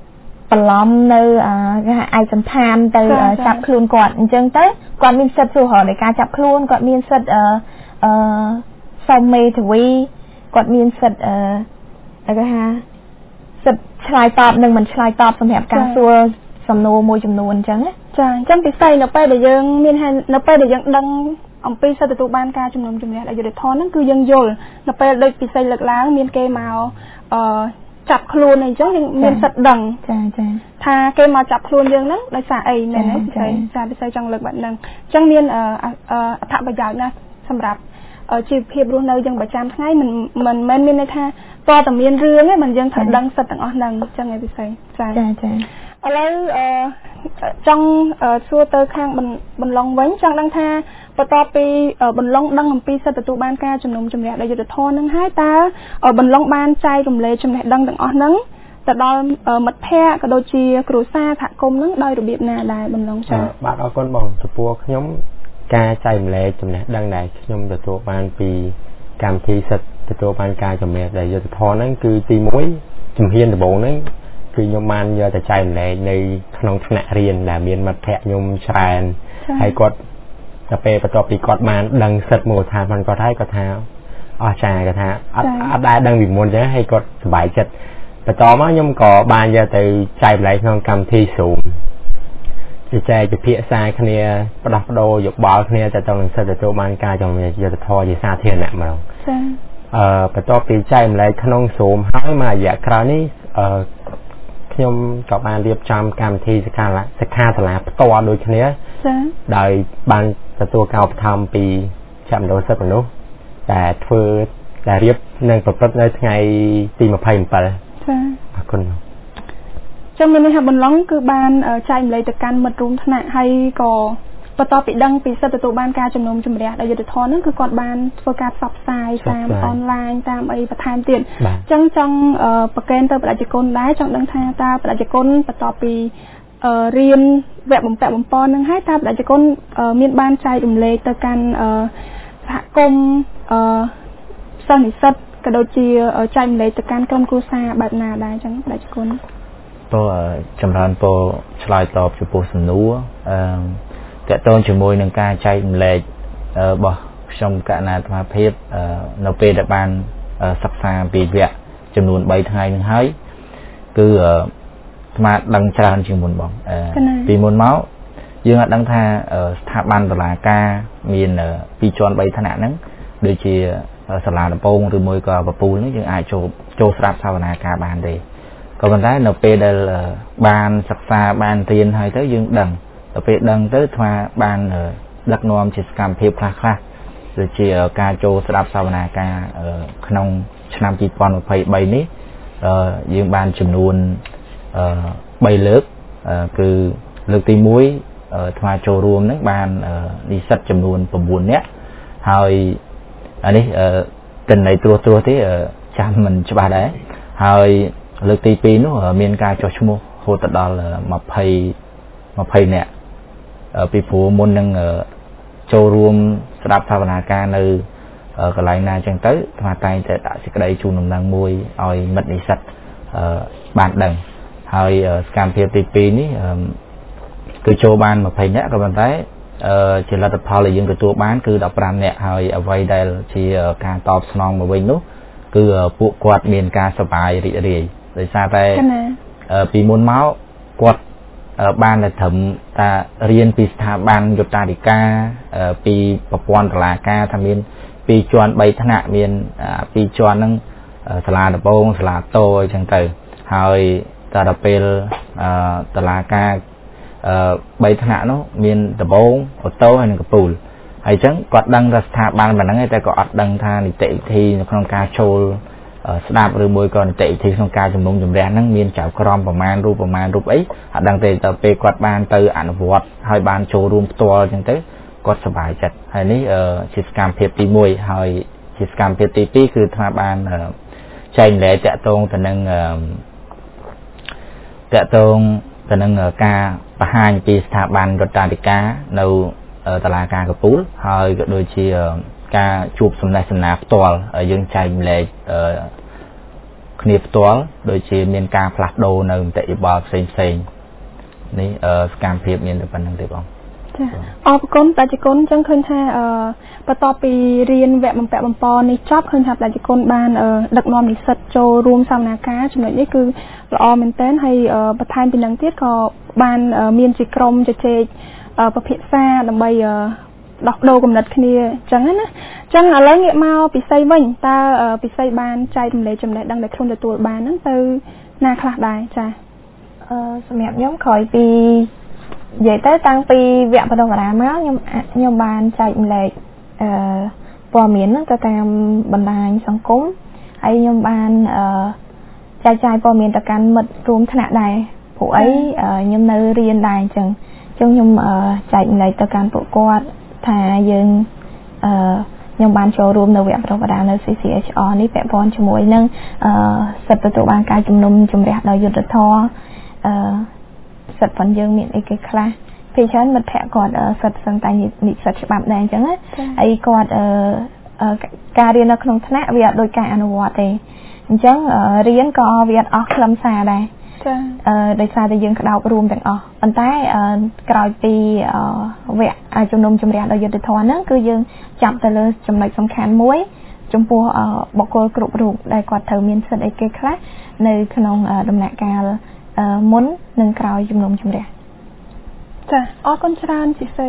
បន្លំនៅគេហៅឯកសន្តានទៅចាប់ខ្លួនគាត់អញ្ចឹងទៅគាត់មានសិទ្ធិសួររកនៃការចាប់ខ្លួនគាត់មានសិទ្ធិអឺអឺសុំមេធាវីគាត់មានសិទ្ធិអឺគេហៅសិទ្ធិឆ្លើយតបនិងមិនឆ្លើយតបសម្រាប់ការសួរសំណួរមួយចំនួនអញ្ចឹងចាអញ្ចឹងពិសេសនៅពេលដែលយើងមាននៅពេលដែលយើងដឹងអំពីសិទ្ធិទទួលបានការជំនុំជម្រះដោយយុត្តិធម៌ហ្នឹងគឺយើងយល់នៅពេលដូចពិសេសលើកឡើងមានគេមកអឺចាប់ខ្លួនអីចឹងយើងមានសិទ្ធិដឹងចាចាថាគេមកចាប់ខ្លួនយើងហ្នឹងដោយសារអីមែនទេពិសេសចាពិសេសចង់លើកបែបហ្នឹងអញ្ចឹងមានអត្ថប្រយោជន៍ណាស់សម្រាប់ជីវភាពរស់នៅយើងប្រចាំថ្ងៃមិនមិនមែនមានន័យថាតើតែមានរឿងទេមិនយើងត្រូវដឹងសិទ្ធិទាំងអស់ហ្នឹងអញ្ចឹងឯងពិសេសចាចាចាឥឡូវអឺចង់សួរទៅខាងបន្លុងវិញចង់ដឹងថាបន្ទាប់ពីបន្លុងដឹងអំពីសិទ្ធិទទួលបានការជំនុំជម្រះដោយយុត្តិធម៌នឹងហើយតើបន្លុងបានចែករំលែកចំណេះដឹងទាំងអស់ហ្នឹងទៅដល់មិត្តភ័ក្តិក៏ដូចជាគ្រួសារសហគមន៍ហ្នឹងដោយរបៀបណាដែរបន្លុងចា៎បាទអរគុណបងចំពោះខ្ញុំការចែករំលែកចំណេះដឹងដែលខ្ញុំទទួលបានពីកម្មវិធីសិទ្ធិទទួលបានការជំនះដោយយុត្តិធម៌ហ្នឹងគឺទីមួយជំហានដំបូងហ្នឹងគឺខ្ញុំបានយកទៅចែករំលែកនៅក្នុងថ្នាក់រៀនដែលមានមិត្តភ័ក្តិខ្ញុំច្រើនហើយគាត់ទៅពេលបន្ទាប់ពីគាត់បានដឹងសិទ្ធិមូលដ្ឋានគាត់ហើយគាត់ថាអស្ចារ្យគាត់ថាអត់អត់ដែលដឹងពីមុនអញ្ចឹងហើយគាត់សប្បាយចិត្តបន្តមកខ្ញុំក៏បានយកទៅចែករំលែកក្នុងកម្មវិធី Zoom ជាចែកពិភាក្សាគ្នាផ្ដោះប្ដូរយោបល់គ្នាទៅទៅនឹងសិទ្ធិទទួលបានការជំនះយុត្តិធម៌ជាសាធារណៈម្ដងចា៎អឺបន្ទាប់ពីចែករំលែកក្នុង Zoom ហើយមករយៈក្រោយនេះអឺខ្ញុំក៏បានរៀបចំកម្មវិធីសិក្ខាសិក្ខាសាលាផ្ទាល់ដូចគ្នាចា៎ដោយបានទទួលការឧបត្ថម្ភពីចក្រមណ្ឌលសិទ្ធិមនុស្សដែលធ្វើដែលរៀបនឹងប្រព្រឹត្តនៅថ្ងៃទីยี่สิบเจ็ดចា៎អរគុណចឹងមានន័យថាបន្លុងគឺបានចែករំលែកទៅកាន់មិត្តរួមថ្នាក់ហើយក៏បន្ទាប់ពីដឹងពីសិទ្ធិទទួលបានការជំនុំជម្រះដោយយុត្តិធម៌ហ្នឹងគឺគាត់បានធ្វើការផ្សព្វផ្សាយតាមអនឡាញតាមអីបន្ថែមទៀតអញ្ចឹងចង់ប្រកេនទៅប្រជាជនដែរចង់ដឹងថាតើប្រជាជនបន្ទាប់ពីរៀនវគ្គបំពាក់បំពន់ហ្នឹងហើយតើប្រជាជនមានបានចែករំលែកទៅកាន់សហគមន៍សិស្សនិស្សិតក៏ដូចជាចែករំលែកទៅកាន់ក្រុមគ្រួសារបែបណាដែរអញ្ចឹងប្រជាជនតើចម្រើនពរឆ្លើយតបចំពោះសំណួរអឺតកតងជាមួយនឹងការចែករំលែករបស់ខ្ញុំកណាអាត្មាភាពនៅពេលដែលបានសិក្សាពីវគ្គចំនួនបីថ្ងៃនឹងហើយគឺអាត្មាដឹងច្រើនជាងមុនបងពីមុនមកយើងអាចដឹងថាស្ថាប័នតុលាការមានពីរជាន់បីថ្នាក់ហ្នឹងដូចជាសាលាដំបងឬមួយក៏ប្រពូលនេះយើងអាចចូលចូលស្ដាប់សវនាការបានទេក៏ប៉ុន្តែនៅពេលដែលបានសិក្សាបានរៀនហើយទៅយើងដឹងទៅពេលដឹងទៅអាត្មាបានដឹកនាំជាសកម្មភាពខ្លះខ្លះដូចជាការចូលស្ដាប់សវនាការក្នុងឆ្នាំยี่สิบยี่สิบสามនេះយើងបានចំនួនបីលើកគឺលើកទីមួយអាត្មាចូលរួមនឹងបាននិស្សិតចំនួនchínនាក់ហើយអានេះគណនីត្រួសត្រាសទេចាំមិនច្បាស់ដែរហើយលើកទីពីរនោះមានការចុះឈ្មោះហូតដល់ยี่สิบនាក់ពីព្រោះមុននឹងចូលរួមស្ដាប់សវនាការនៅកន្លែងណាចឹងទៅអាត្មាតែងតែដាក់សេចក្តីជូនដំណឹងមួយឲ្យមិត្តនិស្សិតបានដឹងហើយសកម្មភាពទីពីរនេះគឺចូលបានยี่สิบនាក់ក៏ប៉ុន្តែជាលទ្ធផលដែលយើងទទួលបានគឺ15នាក់ហើយអ្វីដែលជាការតបស្នងមកវិញនោះគឺពួកគាត់មានការសប្បាយរីករាយដោយសារតែពីមុនមកគាត់បានតែត្រឹមតារៀនពីស្ថាប័នយុត្តាធិការពីប្រព័ន្ធតុលាការថាមានពីរជាន់បីថ្នាក់មានពីរជាន់ហ្នឹងសាលាដំបងសាលាតូអីចឹងទៅហើយតដល់ពេលតុលាការបីថ្នាក់នោះមានដំបងអូតូហើយនិងកពូលហើយចឹងគាត់ដឹងថាស្ថាប័នប៉ុណ្ណឹងតែក៏អត់ដឹងថានីតិវិធីនៅក្នុងការចូលស្ដាប់ឬមួយក៏នីតិវិធីក្នុងការជំនុំជម្រះហ្នឹងមានចៅក្រមប្រមាណរូបប្រមាណរូបអីអត់ដឹងទេតែពេលគាត់បានទៅអនុវត្តហើយបានចូលរួមផ្ទាល់ចឹងទៅគាត់សប្បាយចិត្តហើយនេះជាសកម្មភាពទីមួយហើយជាសកម្មភាពទីពីរគឺថាបានចែករំលែកតាក់ទងទៅនឹងតាក់ទងទៅនឹងការបង្ហាញពីស្ថាប័នរដ្ឋាភិបាលនៅតុលាការកពូលហើយក៏ដូចជាការជួបសំណេះសំណាលផ្ទាល់យើងចែករំលែកគ្នាផ្ទាល់ដូចជាមានការផ្លាស់ប្ដូរនៅមតិយោបល់ផ្សេងផ្សេងនេះអឺសកម្មភាពមានតែប៉ុណ្្នឹងទេបងចាអរគុណប្រជាជនចឹងឃើញថាអឺបន្ទាប់ពីរៀនវគ្គបំពាក់បំពន់នេះចប់ឃើញថាប្រជាជនបានដឹកនាំនិស្សិតចូលរួមសវនាការចំណុចនេះគឺល្អមែនទែនហើយបន្ថែមពីនឹងទៀតក៏បានមានជាក្រុមជជែកពិភាក្សាដើម្បីដោះដូរគំនិតគ្នាចឹងណាចឹងឥឡូវងាកមកពិសីវិញតើពិសីបានចែករំលែកចំណេះដឹងដែលខ្លួនទទួលបានហ្នឹងទៅណាខ្លះដែរចាអឺសម្រាប់ខ្ញុំក្រោយពីនិយាយទៅតាំងពីវគ្គបណ្ដុះបណ្ដាលមកខ្ញុំខ្ញុំបានចែករំលែកអឺព័ត៌មានហ្នឹងទៅតាមបណ្ដាញសង្គមហើយខ្ញុំបានអឺចែកចាយព័ត៌មានទៅកាន់មិត្តរួមថ្នាក់ដែរព្រោះអីខ្ញុំនៅរៀនដែរអញ្ចឹងអញ្ចឹងខ្ញុំចែករំលែកទៅកាន់ពួកគាត់ថាយើងអឺខ្ញុំបានចូលរួមនៅវគ្គបណ្ដុះបណ្ដាលនៅ ซี ซี เอช អារ នេះពាក់ព័ន្ធជាមួយនឹងអឺសិទ្ធិទទួលបានការជំនុំជម្រះដោយយុត្តិធម៌អឺសិទ្ធិផងយើងមានអីគេខ្លះពេលច្រើនមិត្តភ័ក្តិគាត់សិទ្ធិសឹងតែនិស្សិតច្បាប់ដែរអញ្ចឹងណាហើយគាត់អឺការរៀននៅក្នុងថ្នាក់វាអត់ដូចការអនុវត្តទេអញ្ចឹងរៀនក៏វាអត់អស់ខ្លឹមសារដែរចាអឺដោយសារតែយើងក្តោបរួមទាំងអស់ប៉ុន្តែក្រោយពីវគ្គជំនុំជម្រះដោយយុត្តិធម៌ហ្នឹងគឺយើងចាប់ទៅលើចំណុចសំខាន់មួយចំពោះបុគ្គលគ្រប់រូបដែលគាត់ត្រូវមានសិទ្ធិអីគេខ្លះនៅក្នុងដំណាក់កាលមុននិងក្រោយជំនុំជម្រះចាអរគុណច្រើនពិសី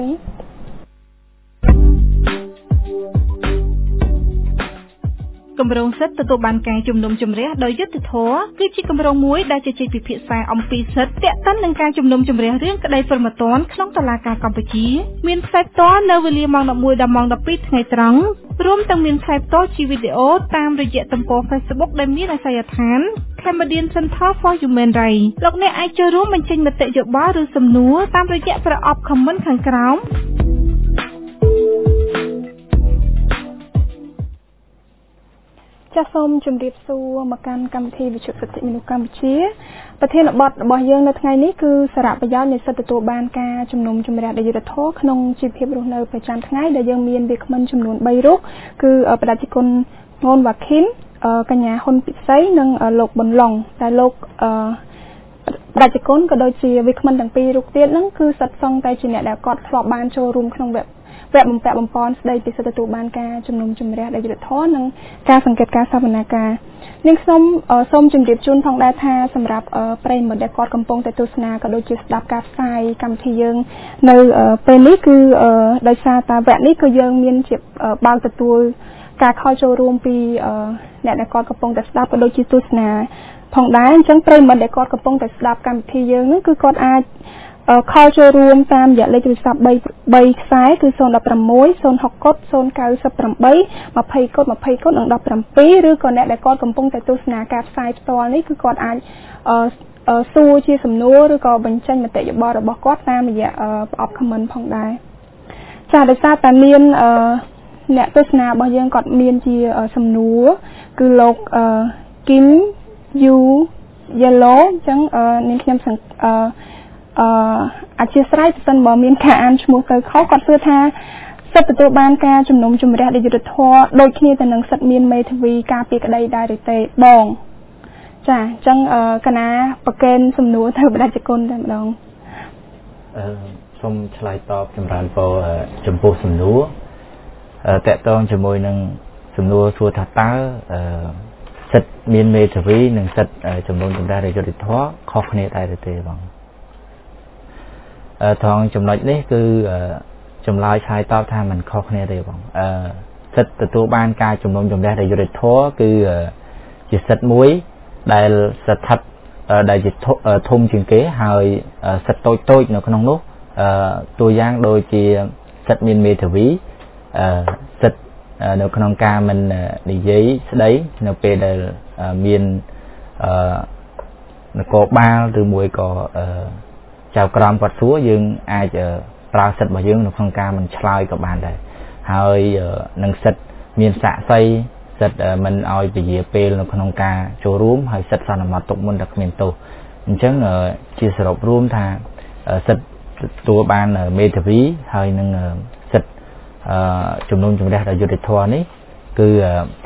គម្រោងសិទ្ធិទទួលបានការជំនុំជម្រះដោយយុត្តិធម៌គឺជាគម្រោងមួយដែលជជែកពិភាក្សាអំពីសិទ្ធិទាក់ទិននឹងការជំនុំជម្រះរឿងក្តីព្រហ្មទណ្ឌក្នុងតុលាការកម្ពុជាមានផ្សាយផ្ទាល់នៅវេលាម៉ោងដប់មួយដល់ម៉ោងដប់ពីរថ្ងៃត្រង់រួមទាំងមានផ្សាយផ្ទាល់ជាវីដេអូតាមរយៈទំព័រ Facebook ដែលមានអាសយដ្ឋាន Cambodian Center for Human Rights លោកអ្នកអាចចូលរួមបញ្ចេញមតិយោបល់ឬសំណួរតាមរយៈប្រអប់ comment ខាងក្រោមចាសសូមជម្រាបសួរមកកាន់កម្មវិធីវិទ្យុសិទ្ធិមនុស្សកម្ពុជាប្រធានបទរបស់យើងនៅថ្ងៃនេះគឺសារៈប្រយោជន៍នៃសិទ្ធិទទួលបានការជំនុំជម្រះដោយយុត្តិធម៌ក្នុងជីវភាពរស់នៅប្រចាំថ្ងៃដែលយើងមានវាគ្មិនចំនួនបីរូបគឺបដិជនងូនវ៉ាខីនកញ្ញាហ៊ុនពិសីនិងលោកប៊ុនឡុងតែលោកបដិជនក៏ដូចជាវាគ្មិនទាំងពីររូបទៀតហ្នឹងគឺសិតសឹងតែជាអ្នកដែលគាត់ធ្លាប់បានចូលរួមក្នុងវគ្គវគ្គបំពាក់បំពន់ស្ដីពីសិទ្ធិទទួលបានការជំនុំជម្រះដោយយុត្តិធម៌និងការសង្កេតការសវនាការនាងខ្ញុំសូមជម្រាបជូនផងដែរថាសម្រាប់ប្រិយមិត្តដែលគាត់កំពុងតែទស្សនាក៏ដូចជាស្ដាប់ការផ្សាយកម្មវិធីយើងនៅពេលនេះគឺដោយសារតែវគ្គនេះគឺយើងមានជាបើកទទួលការខលចូលរួមពីអ្នកដែលគាត់កំពុងតែស្ដាប់ក៏ដូចជាទស្សនាផងដែរអញ្ចឹងប្រិយមិត្តដែលគាត់កំពុងតែស្ដាប់កម្មវិធីយើងនោះគឺគាត់អាចខលចូលរួមតាមរយៈលេខទូរស័ព្ទ3 3ខ្សែគឺ016 06កុដ098 20កុដ20កុដនិង17ឬក៏អ្នកដែលគាត់កំពុងតែទស្សនាការផ្សាយផ្ទាល់នេះគឺគាត់អាចសួរជាសំណួរឬក៏បញ្ចេញមតិយោបល់របស់គាត់តាមរយៈប្រអប់ comment ផងដែរចាដោយសារតែមានអ្នកទស្សនារបស់យើងគាត់មានជាសំណួរគឺលោកគីមយូយេឡូអញ្ចឹងនាងខ្ញុំអឺអឺអធិស្ឋានសិនបើមានការអានឈ្មោះទៅខុសគាត់សួរថាសិទ្ធិទទួលបានការជំនុំជម្រះដោយយុត្តិធម៌ដូចគ្នាទៅនឹងសិទ្ធិមានមេធាវីការពារក្តីដែរឬទេបងចាអញ្ចឹងកណាប្រកេនសំណួរទៅបដិជនតែម្ដងអឺសូមឆ្លើយតបចម្រើនពរចំពោះសំណួរតកតងជាមួយនឹងសំណួរសួរថាតើអឺសិទ្ធិមានមេធាវីនិងសិទ្ធិជំនុំជម្រះដោយយុត្តិធម៌ខុសគ្នាដែរឬទេបងអឺត្រង់ចំណុចនេះគឺចម្លើយឆ្លើយតបថាมันខុសគ្នាទេបងអឺសិទ្ធិទទួលបានការជំនុំជម្រះដោយយុត្តិធម៌គឺជាសិទ្ធិមួយដែលស្ថិតដែលជាធំជាងគេហើយសិទ្ធិតូចតូចនៅក្នុងនោះអឺតួយ៉ាងដូចជាសិទ្ធិមានមេធាវីអឺសិទ្ធិនៅក្នុងការមិននិយាយស្ដីនៅពេលដែលមានអឺនគរបាលឬមួយក៏អឺចៅក្រមគាត់សួរយើងអាចប្រើសិទ្ធិរបស់យើងនៅក្នុងការមិនឆ្លើយក៏បានដែរហើយនឹងសិទ្ធិមានស័ក្តិសិទ្ធិសិទ្ធិមិនឲ្យពជាពេលនៅក្នុងការចូលរួមហើយសិទ្ធិសន្មត់ទុកមុនតែគ្មានទោសអញ្ចឹងជាសរុបរួមថាសិទ្ធិទទួលបានមេធាវីហើយនឹងសិទ្ធិជំនុំជម្រះដោយយុត្តិធម៌នេះគឺ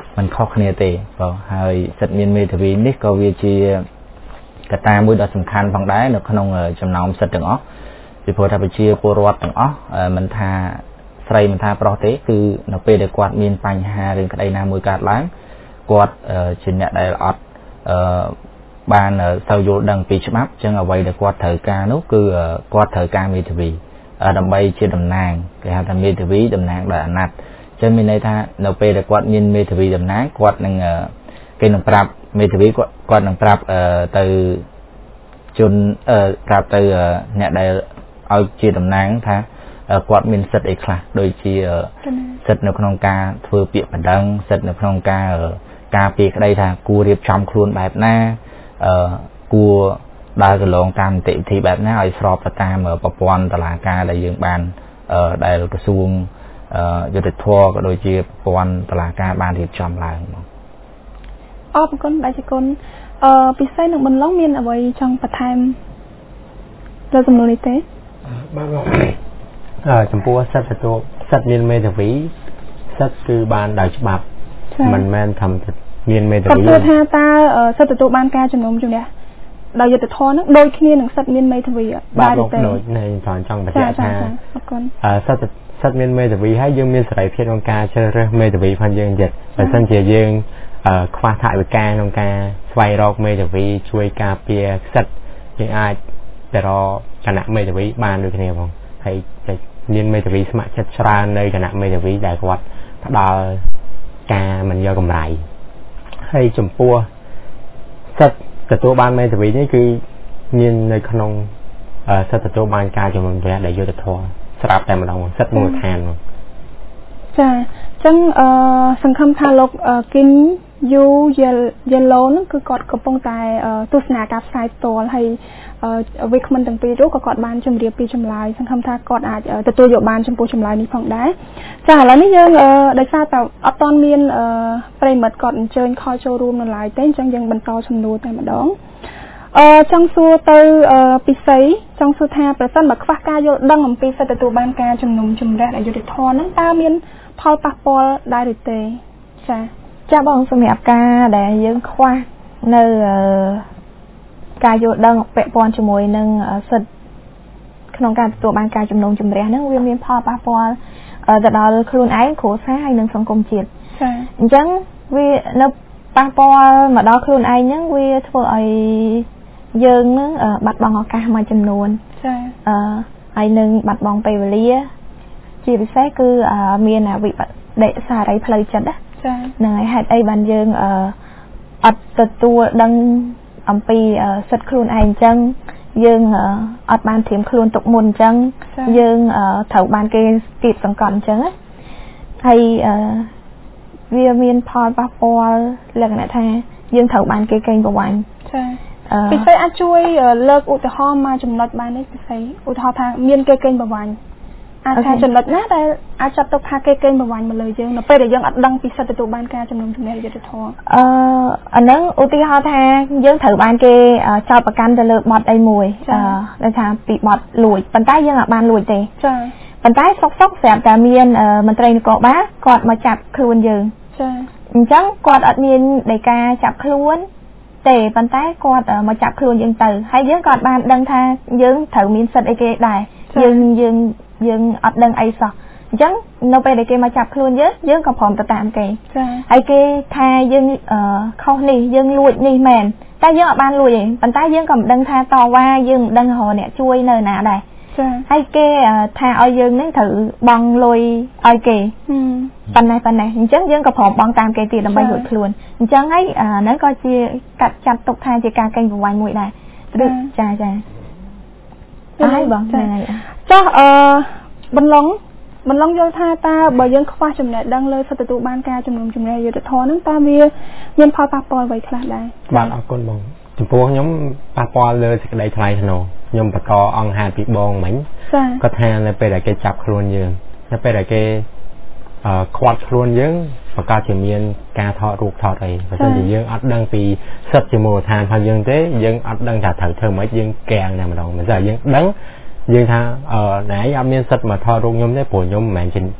มันខុសគ្នាទេបងហើយសិទ្ធិមានមេធាវីនេះក៏វាជាកត្តាមួយដ៏សំខាន់ផងដែរនៅក្នុងចំណោមសិទ្ធិទាំងអស់ពីព្រោះថាប្រជាពលរដ្ឋទាំងអស់មិនថាស្រីមិនថាប្រុសទេគឺនៅពេលដែលគាត់មានបញ្ហារឿងក្តីណាមួយកើតឡើងគាត់ជាអ្នកដែលអត់បានទៅយល់ដឹងពីច្បាប់ចឹងអ្វីដែលគាត់ត្រូវការនោះគឺគាត់ត្រូវការមេធាវីដើម្បីជាតំណាងគេហៅថាមេធាវីតំណាងដោយអាណត្តិចឹងមានន័យថានៅពេលដែលគាត់មានមេធាវីតំណាងគាត់នឹងគេនឹងប្រាប់មេធាវីគាត់គាត់នឹងប្រាប់ទៅជនប្រាប់ទៅអ្នកដែលឲ្យជាតំណាងថាគាត់មានសិទ្ធិអីខ្លះដូចជាសិទ្ធិនៅក្នុងការធ្វើពាក្យបណ្ដឹងសិទ្ធិនៅក្នុងការការពារក្តីថាគួររៀបចំខ្លួនបែបណាគួរដើរកន្លងតាមនីតិវិធីបែបណាឲ្យស្របទៅតាមប្រព័ន្ធតុលាការដែលយើងបានដែលក្រសួងយុត្តិធម៌ក៏ដូចជាប្រព័ន្ធតុលាការបានរៀបចំឡើងបងអរគុណបាទជគុណអឺពិសេសនឹងបន្លងមានអ្វីចង់បន្ថែមលើសំណួរនេះទេបាទបងអឺចំពោះសិទ្ធិទទួលសិទ្ធិមានមេធាវីសិទ្ធិគឺបានដោយច្បាប់មិនមែនថាមានមេធាវីគាត់ថាតើសិទ្ធិទទួលបានការជំនុំជម្រះដោយយុត្តិធម៌នឹងដូចគ្នានឹងសិទ្ធិមានមេធាវីបាទបងដូចនេះចង់ចង់បញ្ជាក់ថាអរគុណអឺសិទ្ធិសិទ្ធិមានមេធាវីហើយយើងមានសេរីភាពក្នុងការជ្រើសរើសមេធាវីផងយើងទៀតបើមិនជាយើងខ្វះថវិកាក្នុងការស្វែងរកមេធាវីជួយការពារសិទ្ធិយើងអាចទៅរកគណៈមេធាវីបានដូចគ្នាផងហើយមានមេធាវីស្ម័គ្រចិត្តច្រើននៅគណៈមេធាវីដែលគាត់ផ្ដល់ការមិនយកកម្រៃហើយចំពោះសិទ្ធិទទួលបានមេធាវីនេះគឺមាននៅក្នុងសិទ្ធិទទួលបានការជំនុំជម្រះដែលយុត្តិធម៌ស្រាប់តែម្ដងសិទ្ធិមូលដ្ឋានចាអញ្ចឹងអឺសង្ឃឹមថាលោកគីងយូយេឡូហ្នឹងគឺគាត់កំពុងតែទស្សនាការផ្សាយផ្ទាល់ហើយវិក្កាមទាំងពីរនោះក៏គាត់បានជម្រាបពីចម្លើយសង្ឃឹមថាគាត់អាចទទួលយកបានចំពោះចម្លើយនេះផងដែរចាឥឡូវនេះយើងដោយសារតែអត់ទាន់មានប្រិមិត្តគាត់អញ្ជើញខលចូលរួមនៅឡើយទេអញ្ចឹងយើងបន្តសំណួរតែម្ដងអឺចង់សួរទៅពិសីចង់សួរថាប្រសិនបើខ្វះការយល់ដឹងអំពីសិទ្ធិទទួលបានការជំនុំជម្រះអយុត្តិធម៌ហ្នឹងតើមានផលប៉ះពាល់ដែរឬទេចាចាបងសម្រាប់ការដែលយើងខ្វះនៅការយល់ដឹងពាក់ព័ន្ធជាមួយនឹងសិទ្ធិក្នុងការទទួលបានការជំនុំជម្រះហ្នឹងវាមានផលប៉ះពាល់ទៅដល់ខ្លួនឯងគ្រួសារហើយនិងសង្គមជាតិចាអញ្ចឹងវានៅប៉ះពាល់មកដល់ខ្លួនឯងហ្នឹងវាធ្វើឲ្យយើងនឹងបាត់បង់ឱកាសមួយចំនួនចាអឺហើយនឹងបាត់បង់ពេលវេលាជាពិសេសគឺមានវិបត្តិសារីផ្លូវចិត្តណាចាហ្នឹងហើយហេតុអីបានយើងអត់ទទួលដឹងអំពីសិទ្ធិខ្លួនឯងអញ្ចឹងយើងអត់បានត្រៀមខ្លួនទុកមុនអញ្ចឹងយើងត្រូវបានគេគៀបសង្កត់អញ្ចឹងណាហើយវាមានផលប៉ះពាល់លក្ខណៈថាយើងត្រូវបានគេកេងប្រវ័ញ្ចចាពិសេសអាចជួយលើកឧទាហរណ៍មកចំណុចបាននេះពិសេសឧទាហរណ៍ថាមានគេកេងប្រវ័ញ្ចអាចថាចំណុចណាដែលអាចចាត់ទុកថាគេកេងប្រវ័ញ្ចមកលើយើងនៅពេលដែលយើងអត់ដឹងពីសិទ្ធិទទួលបានការជំនុំជម្រះយុត្តិធម៌អឺអាហ្នឹងឧទាហរណ៍ថាយើងត្រូវបានគេចោទប្រកាន់ទៅលើបទអីមួយអឺដែលថាពីបទលួចប៉ុន្តែយើងអត់បានលួចទេចាប៉ុន្តែសុកសុកស្រាប់តែមានមន្ត្រីនគរបាលគាត់មកចាប់ខ្លួនយើងចាអញ្ចឹងគាត់អត់មានដីកាចាប់ខ្លួនទេប៉ុន្តែគាត់មកចាប់ខ្លួនយើងទៅហើយយើងក៏បានដឹងថាយើងត្រូវមានសិទ្ធិអីគេដែរយើងយើងយើងអត់ដឹងអីសោះអញ្ចឹងនៅពេលដែលគេមកចាប់ខ្លួនយើងយើងក៏ព្រមទៅតាមគេចាហើយគេថាយើងខុសនេះយើងលួចនេះមែនតែយើងអត់បានលួចទេប៉ុន្តែយើងក៏មិនដឹងថាតវ៉ាយើងមិនដឹងរកអ្នកជួយនៅណាដែរចាហើយគេថាឲ្យយើងនឹងត្រូវបង់លុយឲ្យគេប៉ុណ្ណេះប៉ុណ្ណេះអញ្ចឹងយើងក៏ព្រមបង់តាមគេទៀតដើម្បីរួចខ្លួនអញ្ចឹងហើយហ្នឹងក៏ជាកាត់ចាត់ទុកថាជាការកេងប្រវ័ញ្ចមួយដែរចាចាហើយបងហ្នឹងហើយចុះអឺបន្លងបន្លងយល់ថាតើបើយើងខ្វះចំណេះដឹងលើសិទ្ធិទទួលបានការជំនុំជម្រះយុត្តិធម៌ហ្នឹងតើវាមានផលប៉ះពាល់អ្វីខ្លះដែរបាទអរគុណបងចំពោះខ្ញុំប៉ះពាល់លើសេចក្តីថ្លៃថ្នូរខ្ញុំបន្តអង្គហេតុពីបងមិញគាត់ថានៅពេលដែលគេចាប់ខ្លួនយើងនៅពេលដែលគេអឺខ្វាត់ខ្លួនយើងប្រកាសជាមានការថតរូបថតអីបើមិនជាយើងអត់ដឹងពីសិទ្ធិជាមូលដ្ឋានរបស់យើងទេយើងអត់ដឹងថាត្រូវធ្វើម៉េចយើងកៀងតែម្ដងមិនថាយើងដឹងយើងថាអឺណែអត់មានសិទ្ធិមកថតរូបខ្ញុំទេព្រោះខ្ញុំមិនមែនជា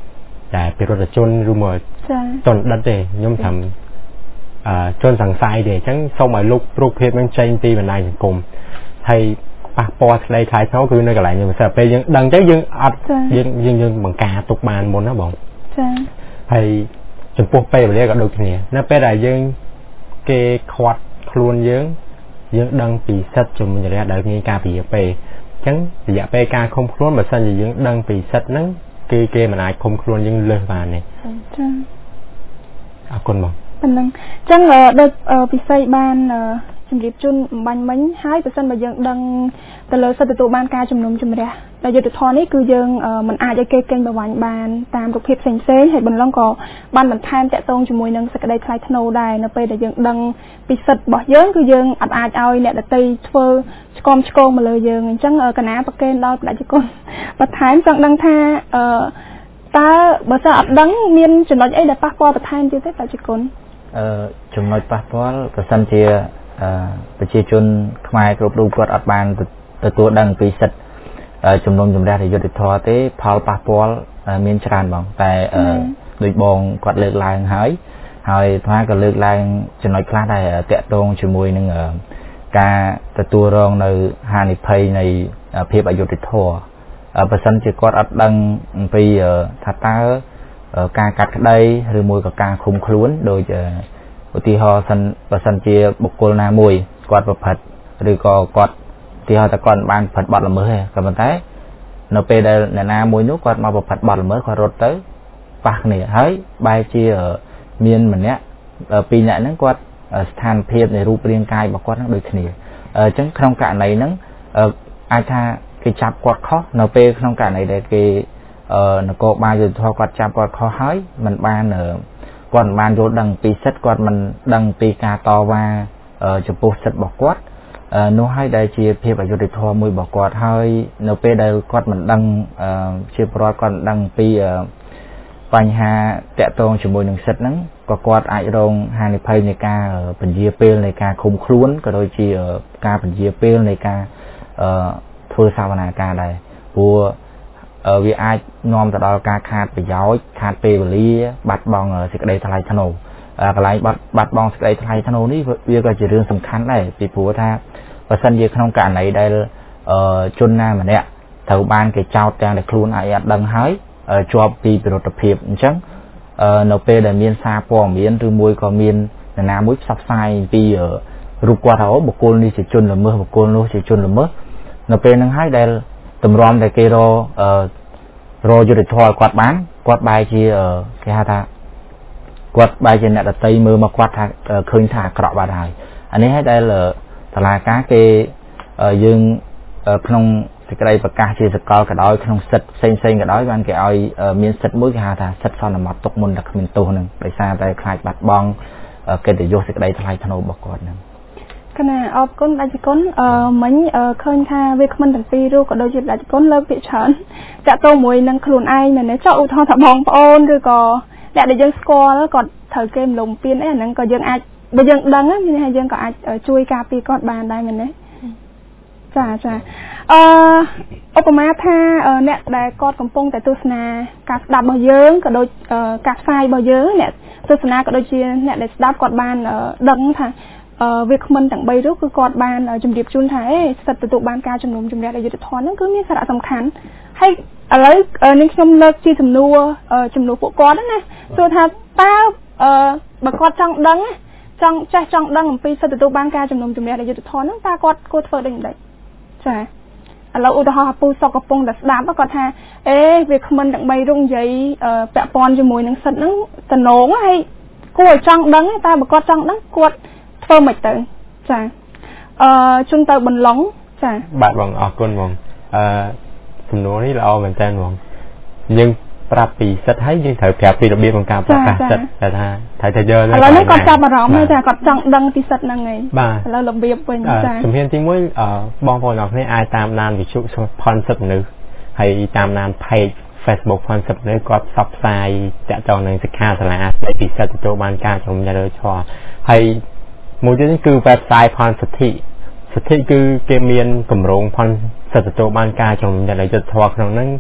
តែពីរដ្ឋជនឬមកចនដិតទេខ្ញុំថាអឺជនសង្ស័យទេអញ្ចឹងសូមឲ្យលោករូបភាពនឹងចេញពីបណ្ដាញសង្គមហើយប៉ះពាល់ស្ដីថ្លៃថ្នូរគឺនៅកន្លែងយើងមិនស្រាប់ពេលយើងដឹងទៅយើងអត់យើងយើងយើងបង្ការទុកបានមុនណាបងចាហើយចំពោះពេលវេលាក៏ដូចគ្នានៅពេលដែលយើងគេខាត់ខ្លួនយើងយើងដឹងពីសិទ្ធិជំនឿដែលមានការពៀពេលអញ្ចឹងរយៈពេលការឃុំខ្លួនបើសិនជាយើងដឹងពីសិទ្ធិហ្នឹងគឺគេមិនអាចឃុំខ្លួនយើងលើសបានទេចាអរគុណបងប៉ុណ្ណឹងអញ្ចឹងដូចពិសីបានជំរាបជូនអំបញ្ញមិញហើយបើសិនបើយើងដឹងទៅលើសិទ្ធិទទួលបានការជំនុំជម្រះដែលយុត្តិធម៌នេះគឺយើងមិនអាចឲ្យគេកេងប្រវ័ញ្ចបានតាមរូបភាពផ្សេងៗហើយបន្លងក៏បានបន្ថែមតាក់ទងជាមួយនឹងសេចក្តីថ្លៃថ្នូរដែរនៅពេលដែលយើងដឹងពីសិទ្ធិរបស់យើងគឺយើងអត់អាចឲ្យអ្នកដទៃធ្វើឆ្កមឆ្កងមកលើយើងអញ្ចឹងកណាប្រកេនដល់ប្រជាជនបន្ថែមចង់ដឹងថាអឺតើបើសិនអត់ដឹងមានចំណុចអីដែលប៉ះពាល់បន្ថែមទៀតទេប្រជាជនអឺចំណុចប៉ះពាល់បើសិនជាប្រជាជនខ្មែរគ្រប់រូបគាត់អត់បានទទួលដឹងពីសិទ្ធិជំនុំជម្រះនៃយុត្តិធម៌ទេផលប៉ះពាល់មានច្រើនបងតែដូចបងគាត់លើកឡើងហើយហើយថាក៏លើកឡើងចំណុចខ្លះដែរតាក់ទងជាមួយនឹងការទទួលរងនៅហានិភ័យនៃភាពអយុត្តិធម៌បើសិនជាគាត់អត់ដឹងអំពីថាតើការកាត់ក្តីឬមួយក៏ការឃុំខ្លួនដោយឧទាហរណ៍សិនបើសិនជាបុគ្គលណាមួយគាត់ប្រព្រឹត្តឬក៏គាត់ឧទាហរណ៍តែគាត់បានប្រព្រឹត្តបទល្មើសទេក៏ប៉ុន្តែនៅពេលដែលអ្នកណាមួយនោះគាត់មកប្រព្រឹត្តបទល្មើសគាត់រត់ទៅប៉ះគ្នាហើយបែរជាមានម្នាក់ពីរនាក់ហ្នឹងគាត់ស្ថានភាពនៃរូបរាងកាយរបស់គាត់ហ្នឹងដូចគ្នាអញ្ចឹងក្នុងករណីហ្នឹងអាចថាគេចាប់គាត់ខុសនៅពេលក្នុងករណីដែលគេនគរបាលយុត្តិធម៌គាត់ចាប់គាត់ខុសហើយមិនបានគាត់មិនបានយល់ដឹងពីសិទ្ធិគាត់មិនដឹងពីការតវ៉ាចំពោះសិទ្ធិរបស់គាត់នោះហើយដែលជាភាពអយុត្តិធម៌មួយរបស់គាត់ហើយនៅពេលដែលគាត់មិនដឹងជាប្រវត្តិគាត់មិនដឹងពីបញ្ហាតាក់ទងជាមួយនឹងសិទ្ធិហ្នឹងក៏គាត់អាចរងហានិភ័យនៃការពន្យាពេលនៃការឃុំខ្លួនក៏ដូចជាការពន្យាពេលនៃការធ្វើសវនាការដែរព្រោះវាអាចនាំទៅដល់ការខាតប្រយោជន៍ខាតពេលវេលាបាត់បង់សេចក្តីថ្លៃថ្នូរកន្លែងបាត់បាត់បង់សេចក្តីថ្លៃថ្នូរនេះវាក៏ជារឿងសំខាន់ដែរពីព្រោះថាបើសិនជាក្នុងករណីដែលជនណាម្នាក់ត្រូវបានគេចោទទាំងដែលខ្លួនអាចអត់ដឹងហើយជាប់ពីពិរុទ្ធភាពអញ្ចឹងនៅពេលដែលមានសារព័ត៌មានឬមួយក៏មាននរណាមួយផ្សព្វផ្សាយពីរូបគាត់ថាបុគ្គលនេះជាជនល្មើសបុគ្គលនោះជាជនល្មើសនៅពេលហ្នឹងហើយដែលតម្រាំតែគេររយុត្តិធម៌គាត់បានគាត់បែរជាគេហៅថាគាត់បែរជាអ្នកដតីមើលមកគាត់ថាឃើញថាអាក្រក់បាត់ហើយអានេះហើយដែលតឡាការគេយើងក្នុងសេចក្តីប្រកាសជាសកលក៏ដោយក្នុងសិទ្ធិផ្សេងផ្សេងក៏ដោយបានគេឲ្យមានសិទ្ធិមួយគេហៅថាសិទ្ធិសន្មត់ទុកមុនតែគ្មានទោសហ្នឹងដោយសារតែខ្លាចបាត់បង់កិត្តិយសសេចក្តីថ្លៃថ្នូររបស់គាត់ហ្នឹងគណៈអរគុណដាច់គុណអឺមិញឃើញថាវាគ្មិនទាំងពីររូបក៏ដូចជាដាច់គុណលើកពាក្យច្រើនតាក់ទងមួយនឹងខ្លួនឯងមែនទេចុះឧទាហរណ៍ថាបងប្អូនឬក៏អ្នកដែលយើងស្គាល់គាត់ត្រូវគេមលំពៀនអីអាហ្នឹងក៏យើងអាចបើយើងដឹងមានន័យថាយើងក៏អាចជួយការពារគាត់បានដែរមែនទេចាចាអឺឧបមាថាអ្នកដែលគាត់កំពុងតែទស្សនាការស្ដាប់របស់យើងក៏ដូចការផ្សាយរបស់យើងអ្នកទស្សនាក៏ដូចជាអ្នកដែលស្ដាប់គាត់បានដឹងថាអឺវាគ្មិនទាំងបីរូបគឺគាត់បានជម្រាបជូនថាអេសិទ្ធិទទួលបានការជំនុំជម្រះដោយយុត្តិធម៌ហ្នឹងគឺមានសារៈសំខាន់ហើយឥឡូវនេះខ្ញុំលើកជាសំណួរចំនួនពួកគាត់ណាសួរថាតើអឺបើគាត់ចង់ដឹងចង់ចេះចង់ដឹងអំពីសិទ្ធិទទួលបានការជំនុំជម្រះដោយយុត្តិធម៌ហ្នឹងតើគាត់គួរធ្វើដូចម្ដេចចាឥឡូវឧទាហរណ៍ពូសុកកំពុងតែស្ដាប់គាត់ថាអេវាគ្មិនទាំងបីរូបនិយាយពាក់ព័ន្ធជាមួយនឹងសិទ្ធិហ្នឹងតំណងហើយគួរឲ្យចង់ដឹងតើបើគាត់ចង់ដឹងគាត់ធ្វើមិនទៅចាអឺជន់ទៅបន្លងចាបាទបងអរគុណបងអឺសំណួរនេះល្អមែនតើបងយើងប្រាប់ពីសិទ្ធហើយយើងត្រូវប្រាប់ពីរបៀបក្នុងការប្រកាសសិទ្ធតែថាត្រូវតែយកឥឡូវនេះគាត់ចាប់អារម្មណ៍ហើយថាគាត់ចង់ដឹងពីសិទ្ធហ្នឹងឯងឥឡូវរបៀបវិញចាជំហានទីមួយបងប្អូនទាំងគ្នាអាចតាមដានវិទ្យុផនសិទ្ធមនុស្សហើយតាមដាន page Facebook ផនសិទ្ធមនុស្សគាត់ផ្សព្វផ្សាយតាក់ទងនឹងសិក្ខាសាលាស្ដីពីសិទ្ធិទទួលបានការជំនុំជម្រះធម៌ហើយមួយទៀតគឺ website ផនសិទ្ធិសិទ្ធិគឺគេមានគម្រោងផនសិទ្ធិទទួលបានការជំនុំជម្រះយុត្តិធម៌ក្នុងហ្នឹង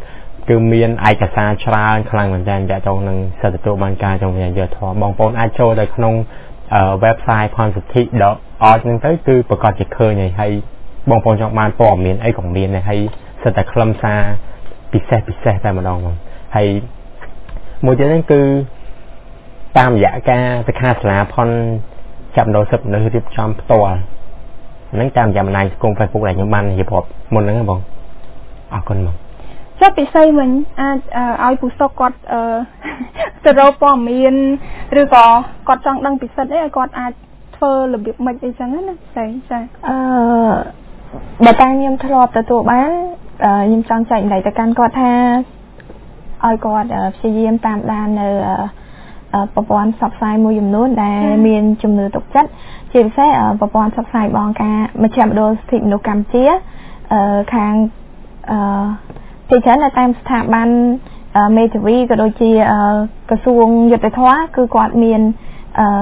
គឺមានឯកសារច្រើនខ្លាំងមែនទែនតាក់ទងនឹងសិទ្ធិទទួលបានការជំនាញយុត្តិធម៌បងប្អូនអាចចូលទៅក្នុង website ផនសិទ្ធិ .org ហ្នឹងទៅគឺប្រកាសជាឃើញហើយបងប្អូនចង់បានព័ត៌មានអីក៏មានដែរហើយសិតតែខ្លឹមសារពិសេសពិសេសតែម្ដងបងហើយមួយទៀតហ្នឹងគឺតាមរយៈការសិក្ខាសាលាផនចាប់ដោសិទ្ធិមនុស្សរៀបចំផ្ទាល់ហ្នឹងតាមរយៈបណ្ដាញសង្គម Facebook ដែលខ្ញុំបានរៀបរាប់មុនហ្នឹងបងអរគុណបងចាប់ពិសេសវិញអាចឲ្យពូសុកគាត់ទៅរកព័ត៌មានឬក៏គាត់ចង់ដឹងពិសេសអីឲ្យគាត់អាចធ្វើរបៀបម៉េចអីចឹងណាចាចាអឺបើតាខ្ញុំធ្លាប់ទទួលបានខ្ញុំចង់ចែកម្លែកទៅកាន់គាត់ថាឲ្យគាត់ព្យាយាមតាមដាននៅប្រព័ន្ធផ្សព្វផ្សាយមួយចំនួនដែលមានជំនឿទុកចិត្តជាពិសេសប្រព័ន្ធផ្សព្វផ្សាយបងការមជ្ឈមណ្ឌលសិទ្ធិមនុស្សកម្ពុជាខាងអឺទីច្រើននៅតាមស្ថាប័នមេធាវីក៏ដូចជាក្រសួងយុត្តិធម៌គឺគាត់មានអឺ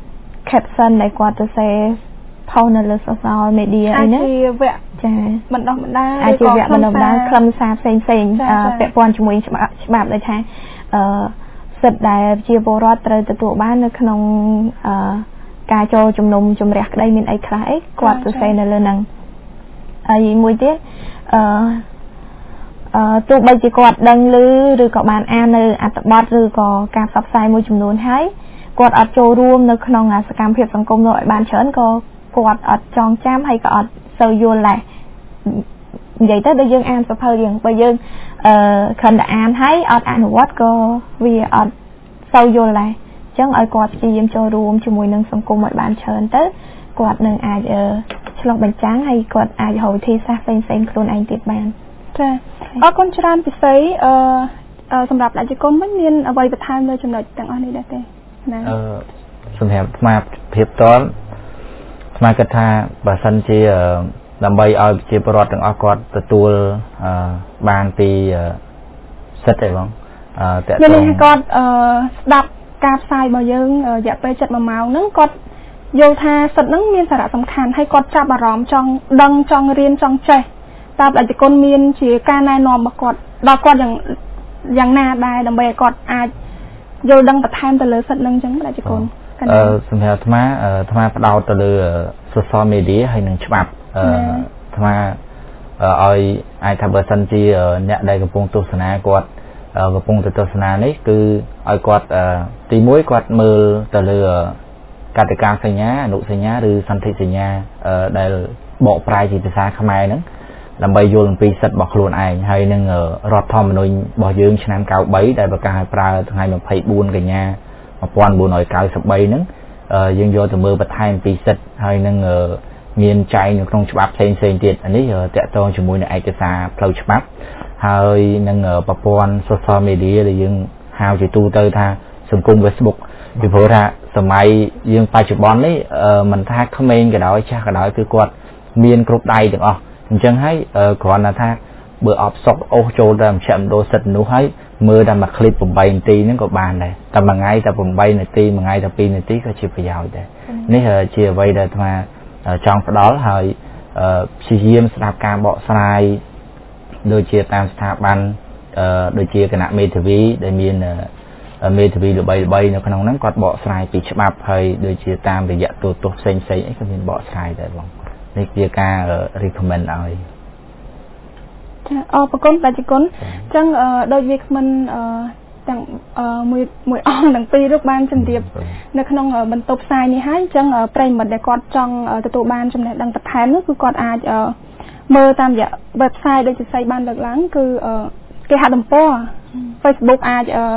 caption ដែលគាត់ទៅសេផុសនៅលើ social media អីហ្នឹងជាវគ្គចាបណ្ដុះបណ្ដាលអាចជាវគ្គបណ្ដុះបណ្ដាលខ្លឹមសារផ្សេងផ្សេងពាក់ព័ន្ធជាមួយច្បាប់ច្បាប់ដូចថាអឺសិទ្ធិដែលជាពលរដ្ឋត្រូវទទួលបាននៅក្នុងអឺការចូលជំនុំជម្រះក្តីមានអីខ្លះអីគាត់ទៅសេនៅលើហ្នឹងហើយមួយទៀតអឺអឺទោះបីជាគាត់ដឹងឮឬក៏បានអាននៅអត្ថបទឬក៏ការផ្សព្វផ្សាយមួយចំនួនហើយគាត់អត់ចូលរួមនៅក្នុងសកម្មភាពសង្គមនោះឲ្យបានច្រើនក៏គាត់អត់ចងចាំហើយក៏អត់សូវយល់ដែរនិយាយទៅដូចយើងអានសភៅយើងបើយើងអឺខណ្ឌអានហើយអត់អនុវត្តក៏វាអត់សូវយល់ដែរអញ្ចឹងឲ្យគាត់ព្យាយាមចូលរួមជាមួយនឹងសង្គមឲ្យបានច្រើនទៅគាត់នឹងអាចឆ្លុះបញ្ចាំងហើយគាត់អាចរកវិធីសាស្ត្រផ្សេងៗខ្លួនឯងទៀតបានចាអរគុណច្រើនពិសេសអឺសម្រាប់ប្រជាជនវិញមានអ្វីបន្ថែមលើចំណុចទាំងអស់នេះដែរទេណាអឺសម្រាប់ស្មារតីភាពតលស្មារតីគិតថាបើសិនជាដើម្បីឲ្យប្រជាពលរដ្ឋទាំងអស់គាត់ទទួលអឺបានពីសិទ្ធិទេបងអឺតើមានគាត់អឺស្ដាប់ការផ្សាយរបស់យើងរយៈពេលជិតមួយម៉ោងហ្នឹងគាត់យល់ថាសិទ្ធិហ្នឹងមានសារៈសំខាន់ហើយគាត់ចាប់អារម្មណ៍ចង់ដឹងចង់រៀនចង់ចេះតើប្រជាជនមានជាការណែនាំរបស់គាត់ដល់គាត់យ៉ាងយ៉ាងណាដែរដើម្បីឲ្យគាត់អាចយល់ដឹងបន្ថែមទៅលើសិទ្ធិហ្នឹងអញ្ចឹងប្រជាជនអឺសម្រាប់អាត្មាអាត្មាផ្ដោតទៅលើ social media ហើយនឹងច្បាប់អឺអាត្មាឲ្យអាចថាបើសិនជាអ្នកដែលកំពុងទស្សនាគាត់កំពុងទៅទស្សនានេះគឺឲ្យគាត់ទីមួយគាត់មើលទៅលើកតិកាសញ្ញាអនុសញ្ញាឬសន្ធិសញ្ញាដែលបកប្រែជាភាសាខ្មែរហ្នឹងដើម្បីយល់អំពីសិទ្ធិរបស់ខ្លួនឯងហើយនឹងរដ្ឋធម្មនុញ្ញរបស់យើងឆ្នាំ九បីដែលប្រកាសឲ្យប្រើថ្ងៃម្ភៃបួនកញ្ញាmột nghìn bốn trăm chín mươi baហ្នឹងយើងយកទៅមើលបន្ថែមពីសិទ្ធិហើយនឹងមានចែងនៅក្នុងច្បាប់ផ្សេងផ្សេងទៀតអានេះតកតងជាមួយនឹងឯកសារផ្លូវច្បាប់ហើយនឹងប្រព័ន្ធ social media ដែលយើងហៅជាទូទៅថាសង្គម Facebook ពីព្រោះថាសម័យយើងបច្ចុប្បន្ននេះមិនថាក្មេងក៏ដោយចាស់ក៏ដោយគឺគាត់មានគ្រប់ដៃទាំងអស់អញ្ចឹងហើយគ្រាន់តែថាបើអបសុកអូសចូលទៅមជ្ឈមណ្ឌលសិទ្ធិមនុស្សហើយមើលតែមួយคลิปeightនាទីហ្នឹងក៏បានដែរតែមួយថ្ងៃតែeightនាទីមួយថ្ងៃតែtwoនាទីក៏ជាប្រយោជន៍ដែរនេះជាអ្វីដែលអាត្មាចង់ផ្ដល់ហើយព្យាយាមស្ដាប់ការបកស្រាយដូចជាតាមស្ថាប័នដូចជាគណៈមេធាវីដែលមានមេធាវីល្បីៗនៅក្នុងហ្នឹងគាត់បកស្រាយពីច្បាប់ហើយដូចជាតាមរយៈទូរទស្សន៍ផ្សេងៗអីក៏មានបកស្រាយដែរបងនេះជាការ recommend ឲ្យអរគុណប្រជាជនអញ្ចឹងដូចវាគ្មិនទាំងមួយមួយអង្គទាំងពីររូបបានជម្រាបនៅក្នុងបន្ទប់ផ្សាយនេះហើយអញ្ចឹងប្រិយមិត្តដែលគាត់ចង់ទទួលបានចំណេះដឹងបន្ថែមនោះគឺគាត់អាចមើលតាមរយៈ website ដូចជាស្អីបានលើកឡើងគឺគេហទំព័រ Facebook អាច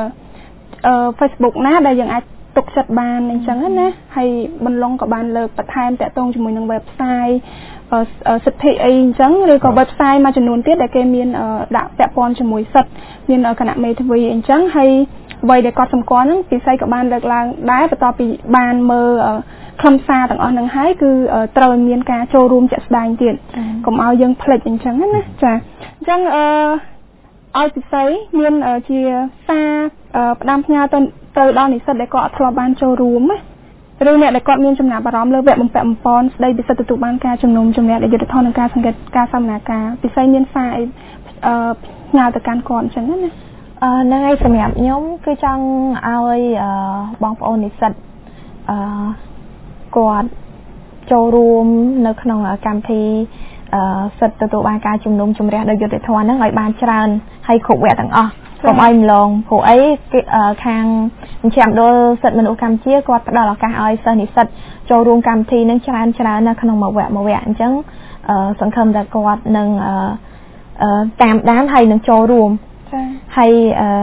Facebook ណាដែលយើងអាចទុកចិត្តបានអញ្ចឹងណាហើយបន្លុងក៏បានលើកបន្ថែមតាក់ទងជាមួយនឹង website សិទ្ធិអីអញ្ចឹងឬក៏ website មួយចំនួនទៀតដែលគេមានដាក់ពាក់ព័ន្ធជាមួយសិទ្ធិមានគណៈមេធាវីអញ្ចឹងហើយអ្វីដែលគាត់សម្គាល់ហ្នឹងពិសេសក៏បានលើកឡើងដែរបន្ទាប់ពីបានមើលខ្លឹមសារទាំងអស់ហ្នឹងហើយគឺត្រូវមានការចូលរួមជាក់ស្ដែងទៀតកុំឲ្យយើងភ្លេចអញ្ចឹងណាចាអញ្ចឹងអឺឲ្យពិសេសមានជាសារផ្ដាំផ្ញើទៅទៅដល់និស្សិតដែលគាត់អត់ធ្លាប់បានចូលរួមណាឬអ្នកដែលគាត់មានចំណាប់អារម្មណ៍លើវគ្គបំពាក់បំពន់ស្ដីពីសិទ្ធិទទួលបានការជំនុំជម្រះដោយយុត្តិធម៌និងការសង្កេតការសកម្មភាពពិសេសមានសារអីអឺញ៉ាទៅកាន់គាត់អញ្ចឹងណាអឺហ្នឹងហើយសម្រាប់ខ្ញុំគឺចង់ឲ្យអឺបងប្អូននិស្សិតអឺគាត់ចូលរួមនៅក្នុងកម្មវិធីអឺសិទ្ធិទទួលបានការជំនុំជម្រះដោយយុត្តិធម៌ហ្នឹងឲ្យបានច្រើនហើយគ្រប់វគ្គទាំងអស់កុំឲ្យម្លងព្រោះអីខាងមជ្ឈមណ្ឌលសិទ្ធិមនុស្សកម្ពុជាគាត់ផ្ដល់ឱកាសឲ្យសិស្សនិស្សិតចូលរួមកម្មវិធីហ្នឹងច្រើនច្រើននៅក្នុងមួយវគ្គមួយវគ្គអញ្ចឹងសង្ឃឹមថាគាត់នឹងតាមដានហើយនឹងចូលរួមហើយអឺ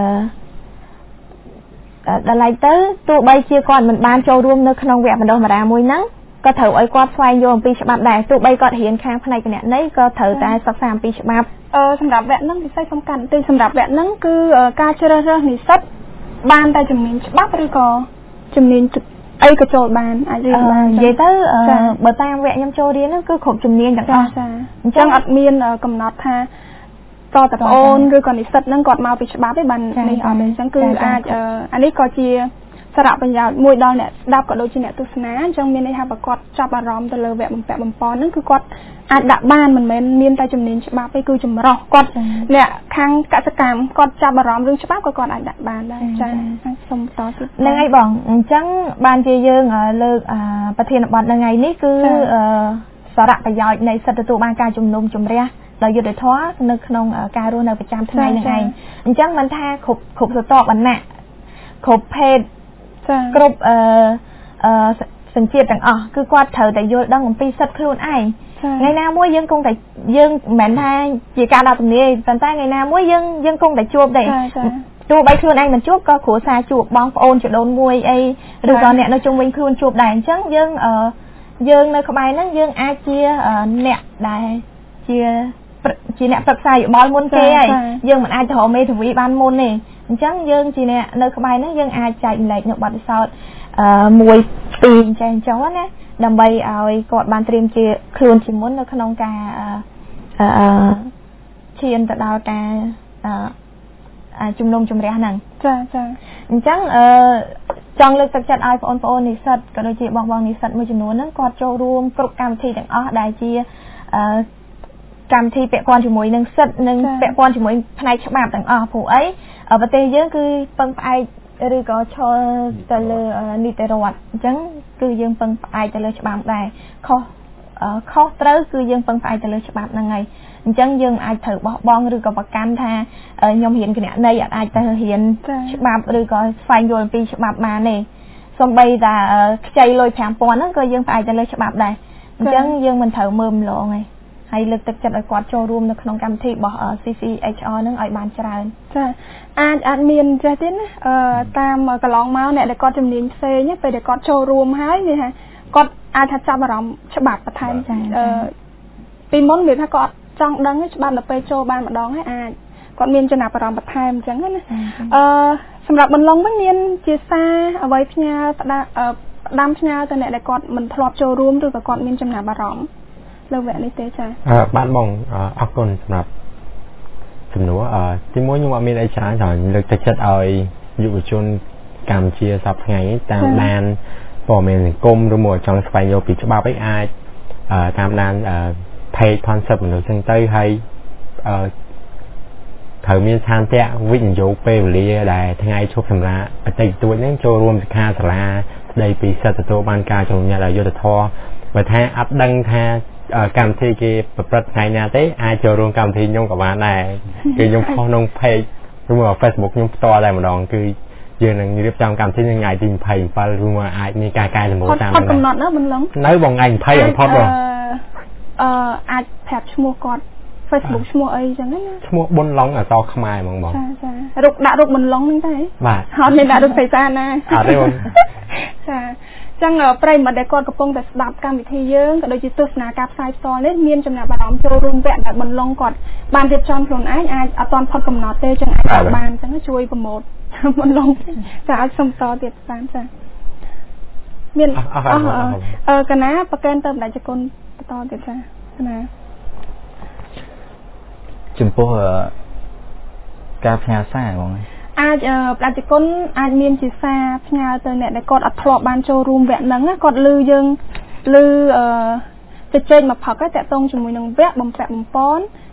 ដល់ឡែកទៅទោះបីជាគាត់មិនបានចូលរួមនៅក្នុងវគ្គបណ្ដុះបណ្ដាលមួយហ្នឹងក៏ត្រូវឲ្យគាត់ស្វែងយល់អំពីច្បាប់ដែរទោះបីគាត់រៀនខាងផ្នែកគណនេយ្យក៏ត្រូវតែសិក្សាអំពីច្បាប់អឺសម្រាប់វគ្គហ្នឹងពិសេសសំខាន់ទេសម្រាប់វគ្គហ្នឹងគឺការជ្រើសរើសនិស្សិតបានតែជំនាញច្បាប់ឬក៏ជំនាញអីក៏ចូលបានអាចរៀនបាននិយាយទៅបើតាមវគ្គខ្ញុំចូលរៀនហ្នឹងគឺគ្រប់ជំនាញទាំងអស់អញ្ចឹងអត់មានកំណត់ថាតតប្អូនឬក៏និស្សិតហ្នឹងគាត់មកពីច្បាប់ទេបាននេះអត់ទេអញ្ចឹងគឺអាចអានេះក៏ជាសារៈប្រយោជន៍មួយដល់អ្នកស្ដាប់ក៏ដូចជាអ្នកទស្សនាអញ្ចឹងមានន័យថាបើគាត់ចាប់អារម្មណ៍ទៅលើវគ្គបំពាក់បំពន់ហ្នឹងគឺគាត់អាចដាក់បានមិនមែនមានតែជំនាញច្បាប់ទេគឺចម្រុះគាត់អ្នកខាងកសិកម្មគាត់ចាប់អារម្មណ៍រឿងច្បាប់ក៏គាត់អាចដាក់បានដែរចា៎សូមបន្តទៀតហ្នឹងហើយបងអញ្ចឹងបានជាយើងលើកប្រធានបទនៅថ្ងៃនេះគឺសារៈប្រយោជន៍នៃសិទ្ធិទទួលបានការជំនុំជម្រះដោយយុត្តិធម៌នៅក្នុងការរស់នៅប្រចាំថ្ងៃហ្នឹងឯងអញ្ចឹងមិនថាគ្រប់គ្រប់ស្រទាប់វណ្ណៈគ្រប់ភេទគ្រប់អឺអឺសញ្ជាតិទាំងអស់គឺគាត់ត្រូវតែយល់ដឹងអំពីសិទ្ធិខ្លួនឯងថ្ងៃណាមួយយើងគង់តែយើងមិនមែនថាជាការដាក់ទំនាយប៉ុន្តែថ្ងៃណាមួយយើងយើងគង់តែជួបដែរទោះបីខ្លួនឯងមិនជួបក៏គ្រួសារជួបបងប្អូនជីដូនមួយអីឬក៏អ្នកនៅជុំវិញខ្លួនជួបដែរអញ្ចឹងយើងអឺយើងនៅក្បែរហ្នឹងយើងអាចជាអ្នកដែលជាជាអ្នកប្រឹក្សាយោបល់មុនគេហើយយើងមិនអាចទៅរកមេធាវីបានមុនទេអញ្ចឹងយើងជាអ្នកនៅក្បែរហ្នឹងយើងអាចចែកម្លែកនៅបទពិសោធន៍អឺមួយពីរចែកចោលណាដើម្បីឲ្យគាត់បានត្រៀមជាខ្លួនជាមុននៅក្នុងការអឺឈានទៅដល់ការអឺជំនុំជម្រះហ្នឹងចាចាអញ្ចឹងអឺចង់លើកទឹកចិត្តឲ្យបងប្អូននិស្សិតក៏ដូចជាបងប្អូននិស្សិតមួយចំនួនហ្នឹងគាត់ចូលរួមគ្រប់កម្មវិធីទាំងអស់ដែលជាអឺកម្មវិធីពាក់ព័ន្ធជាមួយនឹងសិទ្ធិនិងពាក់ព័ន្ធជាមួយផ្នែកច្បាប់ទាំងអស់ព្រោះអីប្រទេសយើងគឺពឹងផ្អែកឬក៏ឈលទៅលើនីតិរដ្ឋអញ្ចឹងគឺយើងពឹងផ្អែកទៅលើច្បាប់ដែរខុសខុសត្រូវគឺយើងពឹងផ្អែកទៅលើច្បាប់ហ្នឹងហើយអញ្ចឹងយើងអាចត្រូវបោះបង់ឬក៏ប្រកាន់ថាខ្ញុំរៀនគណនេយ្យអត់អាចទៅរៀនច្បាប់ឬក៏ស្វែងយល់អំពីច្បាប់បានទេសូម្បីតែខ្ចីលុយប្រាំពាន់ហ្នឹងក៏យើងផ្អែកទៅលើច្បាប់ដែរអញ្ចឹងយើងមិនត្រូវមើលម្លងទេហើយលើកទឹកចិត្តឲ្យគាត់ចូលរួមនៅក្នុងកម្មវិធីរបស់ C C H R ហ្នឹងឲ្យបានច្រើនចាអាចអាចមានចេះទៀតណាអឺតាមកន្លងមកអ្នកដែលគាត់ជំនាញផ្សេងពេលដែលគាត់ចូលរួមហើយមានថាគាត់អាចថាចាប់អារម្មណ៍ច្បាប់បន្ថែមអឺពីមុនមានថាគាត់ចង់ដឹងច្បាប់ដល់ពេលចូលបានម្ដងហើយអាចគាត់មានចំណាប់អារម្មណ៍បន្ថែមអញ្ចឹងណាអឺសម្រាប់បន្លងវិញមានជាសារអ្វីផ្ញើផ្ដាំផ្ញើទៅអ្នកដែលគាត់មិនធ្លាប់ចូលរួមឬក៏គាត់មានចំណាប់អារម្មណ៍លើវគ្គនេះទេចា៎អឺបាទបងអរគុណសម្រាប់ជំនួសអឺទីមួយខ្ញុំអត់មានអីច្រើនច្រើនលើកទឹកចិត្តឲ្យយុវជនកម្ពុជាសប្តាហ៍ថ្ងៃតាមដានព័ត៌មានសង្គមឬមួយចង់ស្វែងយល់ពីច្បាប់អីអាចតាមដាន page concept មនុស្សចឹងទៅហើយអឺត្រូវមានឆន្ទៈវិនិយោគពេលវេលាដែលថ្ងៃឈប់សម្រាកបន្តិចតួចហ្នឹងចូលរួមសិក្ខាសាលាស្ដីពីសិទ្ធិទទួលបានការជំនុំដោយយុត្តិធម៌បើថាអត់ដឹងថាកម្មវិធីគេប្រព្រឹត្តថ្ងៃណាទេអាចចូលរួមកម្មវិធីខ្ញុំក៏បានដែរគឺខ្ញុំខុសក្នុង page ឬមក Facebook ខ្ញុំផ្ទាល់តែម្ដងគឺយើងនឹងរៀបចំកម្មវិធីថ្ងៃទីยี่สิบเจ็ดឬមកអាចមានការកែសម្រួលតាមគាត់កំណត់ណាបន្លងនៅបងថ្ងៃยี่สิบបំផុតបងអឺអាចប្រាប់ឈ្មោះគាត់ Facebook ឈ្មោះអីចឹងណាឈ្មោះប៊ុនឡុងអសខ្មែរហ្មងបងចាចារុកដាក់រុកប៊ុនឡុងហ្នឹងទេបាទអត់មានដាក់រុកភាសាណាអត់ទេបងចាចឹងប្រិយមិត្តដែលគាត់កំពុងតែស្ដាប់កម្មវិធីយើងក៏ដូចជាទស្សនាការផ្សាយផ្ទាល់នេះមានចំណាប់អារម្មណ៍ចូលរួមវគ្គដែលប៊ុនឡុងគាត់បានរៀបចំខ្លួនឯងអាចអត់ទាន់ផុតកំណត់ទេចឹងអាចបានចឹងជួយប្រម៉ូទប៊ុនឡុងចាអាចសុំតទៀតបានចាមានអឺកណាប្រកែនទៅបណ្ដាច់គុណបន្តទៀតចាកណាចំពោះការផ្ញើសារបងអាចប្រជាជនអាចមានជាសារផ្ញើទៅអ្នកដែលគាត់អត់ធ្លាប់បានចូលរួមវគ្គហ្នឹងគាត់ឮយើងឮអឺជជែកមកផឹកតែតតងជាមួយនឹងវគ្គបំពាក់បំពន់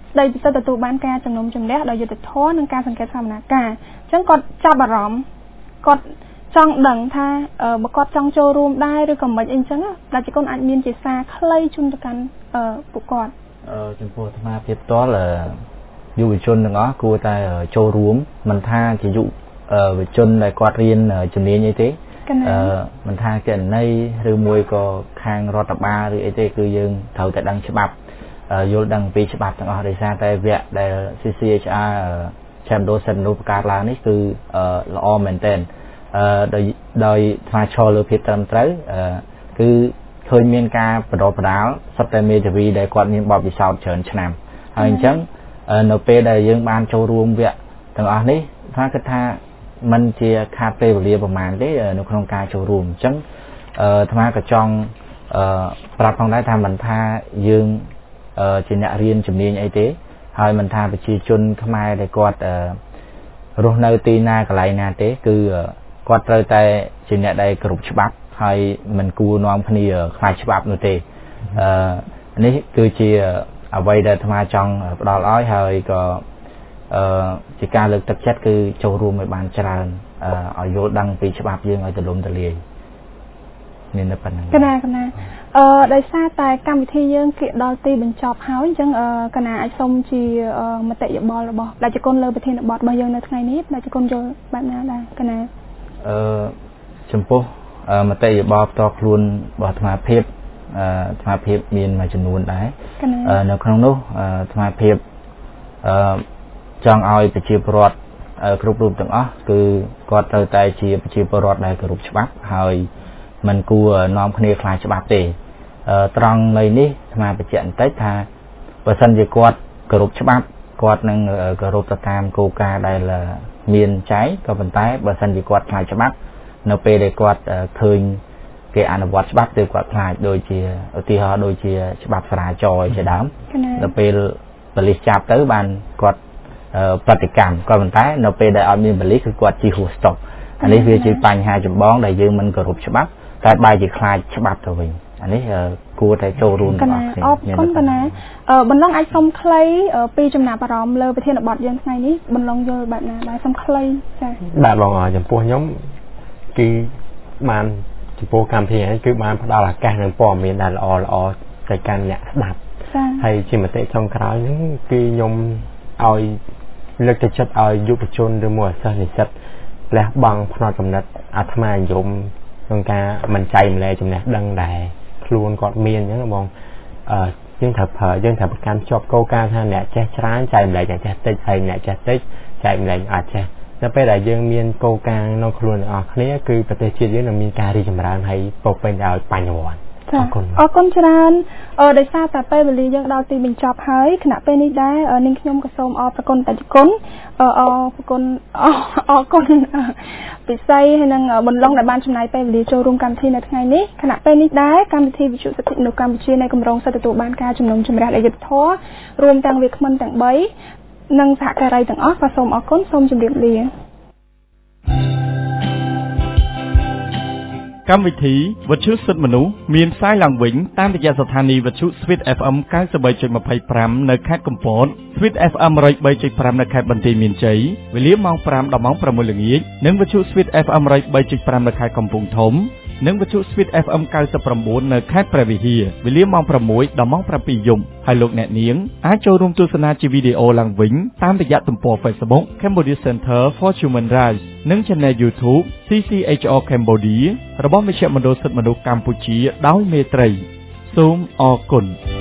ដែលពិសេសទទួលបានការជំនុំជម្រះដោយយុត្តិធម៌និងការសង្កេតសកម្មភាពអញ្ចឹងគាត់ចាប់អារម្មណ៍គាត់ចង់ដឹងថាបើគាត់ចង់ចូលរួមដែរឬក៏មិនអីចឹងប្រជាជនអាចមានជាសារខ្លីជូនទៅកាន់ពួកគាត់ចំពោះអាត្មាភាពផ្ទាល់យុវជនទាំងអស់គួរតែចូលរួមមិនថាជាយុវជនដែលគាត់រៀនជំនាញអីទេមិនថាគណនេយ្យឬមួយក៏ខាងរដ្ឋបាលឬអីទេគឺយើងត្រូវតែដឹងច្បាប់យល់ដឹងពីច្បាប់ទាំងអស់ដោយសារតែវគ្គដែល C C H R ចាំដូរសិននោះបង្កើតឡើងនេះគឺល្អមែនទែនដោយដោយថ្មឈរលើភាពត្រឹមត្រូវគឺឃើញមានការបដិបដាលសុទ្ធតែមេធាវីដែលគាត់មានបទពិសោធន៍ច្រើនឆ្នាំហើយអញ្ចឹងនៅពេលដែលយើងបានចូលរួមវគ្គទាំងអស់នេះថាគិតថាมันជាខាតពេលវេលាប្រហែលទេនៅក្នុងការចូលរួមអញ្ចឹងអាត្មាក៏ចង់ប្រាប់ផងដែរថាមិនថាយើងជាអ្នករៀនជំនាញអីទេហើយមិនថាប្រជាជនខ្មែរដែលគាត់រស់នៅទីណាកន្លែងណាទេគឺគាត់ត្រូវតែជាអ្នកដែលគោរពច្បាប់ហើយមិនគួរនាំគ្នាខ្លាចច្បាប់នោះទេអឺនេះគឺជាអ្វីដែលអាត្មាចង់ផ្ដល់ឲ្យហើយក៏អឺជាការលើកទឹកចិត្តគឺចូលរួមឲ្យបានច្រើនឲ្យយល់ដឹងពីច្បាប់យើងឲ្យទូលំទូលាយមានតែប៉ុណ្្នឹងកណាកណាអឺដោយសារតែកម្មវិធីយើងគៀកដល់ទីបញ្ចប់ហើយអញ្ចឹងកណាអាចសូមជាមតិយោបល់របស់ប្រជាជនលើប្រធានបទរបស់យើងនៅថ្ងៃនេះប្រជាជនយល់បែបណាដែរកណាអឺចំពោះមតិយោបល់ផ្ទាល់ខ្លួនរបស់អាត្មាភាពអាត្មាភាពមានមួយចំនួនដែរនៅក្នុងនោះអាត្មាភាពអឺចង់ឲ្យប្រជាពលរដ្ឋគ្រប់រូបទាំងអស់គឺគាត់ត្រូវតែជាប្រជាពលរដ្ឋដែលគោរពច្បាប់ហើយមិនគួរនាំគ្នាខ្លាចច្បាប់ទេត្រង់នៃនេះអាត្មាបញ្ជាក់បន្តិចថាបើសិនជាគាត់គោរពច្បាប់គាត់នឹងគោរពទៅតាមគោលការណ៍ដែលមានចែងក៏ប៉ុន្តែបើសិនជាគាត់ខ្លាចច្បាប់នៅពេលដែលគាត់ឃើញគេអនុវត្តច្បាប់ទៅគាត់ខ្លាចដូចជាឧទាហរណ៍ដូចជាច្បាប់ចរាចរណ៍ជាដើមដល់ពេលប៉ូលីសចាប់ទៅបានគាត់ប្រតិកម្មក៏ប៉ុន្តែនៅពេលដែលអត់មានប៉ូលីសគឺគាត់ជិះហួសស្តុបអានេះវាជាបញ្ហាចម្បងដែលយើងមិនគោរពច្បាប់តែបែរជាខ្លាចច្បាប់ទៅវិញអានេះគួរតែចូលរួមទាំងអស់គ្នាអរគុណកណាបន្លងអាចសុំខ្លីពីចំណាប់អារម្មណ៍លើប្រធានបទយើងថ្ងៃនេះបន្លងយល់បែបណាដែរសុំខ្លីចា៎បាទបងចំពោះខ្ញុំគឺបានចំពោះកម្មវិធីនេះគឺបានផ្ដល់ឱកាសនិងព័ត៌មានដែលល្អល្អទៅកាន់អ្នកស្ដាប់ហើយជាមតិចុងក្រោយហ្នឹងគឺខ្ញុំឲ្យលើកទឹកចិត្តឲ្យយុវជនឬមួយសិស្សនិស្សិតលះបង់ផ្នត់កំណត់អាត្មានិយមក្នុងការមិនចែកម្លែកចំណេះដឹងដែរខ្លួនគាត់មានអញ្ចឹងបងអឺយើងត្រូវប្រើយើងត្រូវប្រកាន់ជាប់គោលការណ៍ថាអ្នកចេះច្រើនចែកម្លែកអ្នកចេះតិចហើយអ្នកចេះតិចចែកម្លែកអាចចេះនៅពេលដែលយើងមានគោលការណ៍ក្នុងខ្លួនទាំងអស់គ្នាគឺប្រទេសជាតិយើងនឹងមានការរីកចម្រើនហើយពោពេញដោយបញ្ញវន្តអរគុណអរគុណច្រើនអឺដោយសារតែពេលវេលាយើងដល់ទីបញ្ចប់ហើយគណៈពេលនេះដែរនាងខ្ញុំក៏សូមអរព្រគុណប្រជាជនអរអរព្រគុណអរគុណពិសីហើយនឹងបន្លងដែលបានចំណាយពេលវេលាចូលរួមកម្មវិធីនៅថ្ងៃនេះគណៈពេលនេះដែរកម្មវិធីវិទ្យុសិទ្ធិមនុស្សកម្ពុជានៃគម្រោងសិទ្ធិទទួលបានការជំនុំជម្រះដោយយុត្តិធម៌រួមទាំងវាគ្មិនទាំងបីនិងសហការីទាំងអស់ក៏សូមអរគុណសូមជម្រាបលាកម្មវិធីវិទ្យុសិទ្ធិមនុស្សមានផ្សាយឡើងវិញតាមរយៈស្ថានីយ៍វិទ្យុ Sweet អេហ្វ អេម ninety three point two five នៅខេត្តកំពត Sweet អេហ្វ អេម one oh three point five នៅខេត្តបន្ទាយមានជ័យវេលាម៉ោងfiveដល់ម៉ោងsixល្ងាចនិងវិទ្យុ Sweet អេហ្វ អេម one oh three point five នៅខេត្តកំពង់ធំនិងវិទ្យុ Sweet អេហ្វ អេម ninety-nine នៅខេត្តព្រះវិហារវេលាម៉ោងsixដល់ម៉ោងsevenយប់ហើយលោកអ្នកនាងអាចចូលរួមទស្សនាជាវីដេអូឡើងវិញតាមរយៈទំព័រ Facebook Cambodia Center for Human Rights និង Channel YouTube ซี ซี เอช អារ Cambodia របស់មជ្ឈមណ្ឌលសិទ្ធិមនុស្សកម្ពុជាដោយមេត្រីសូមអរគុណ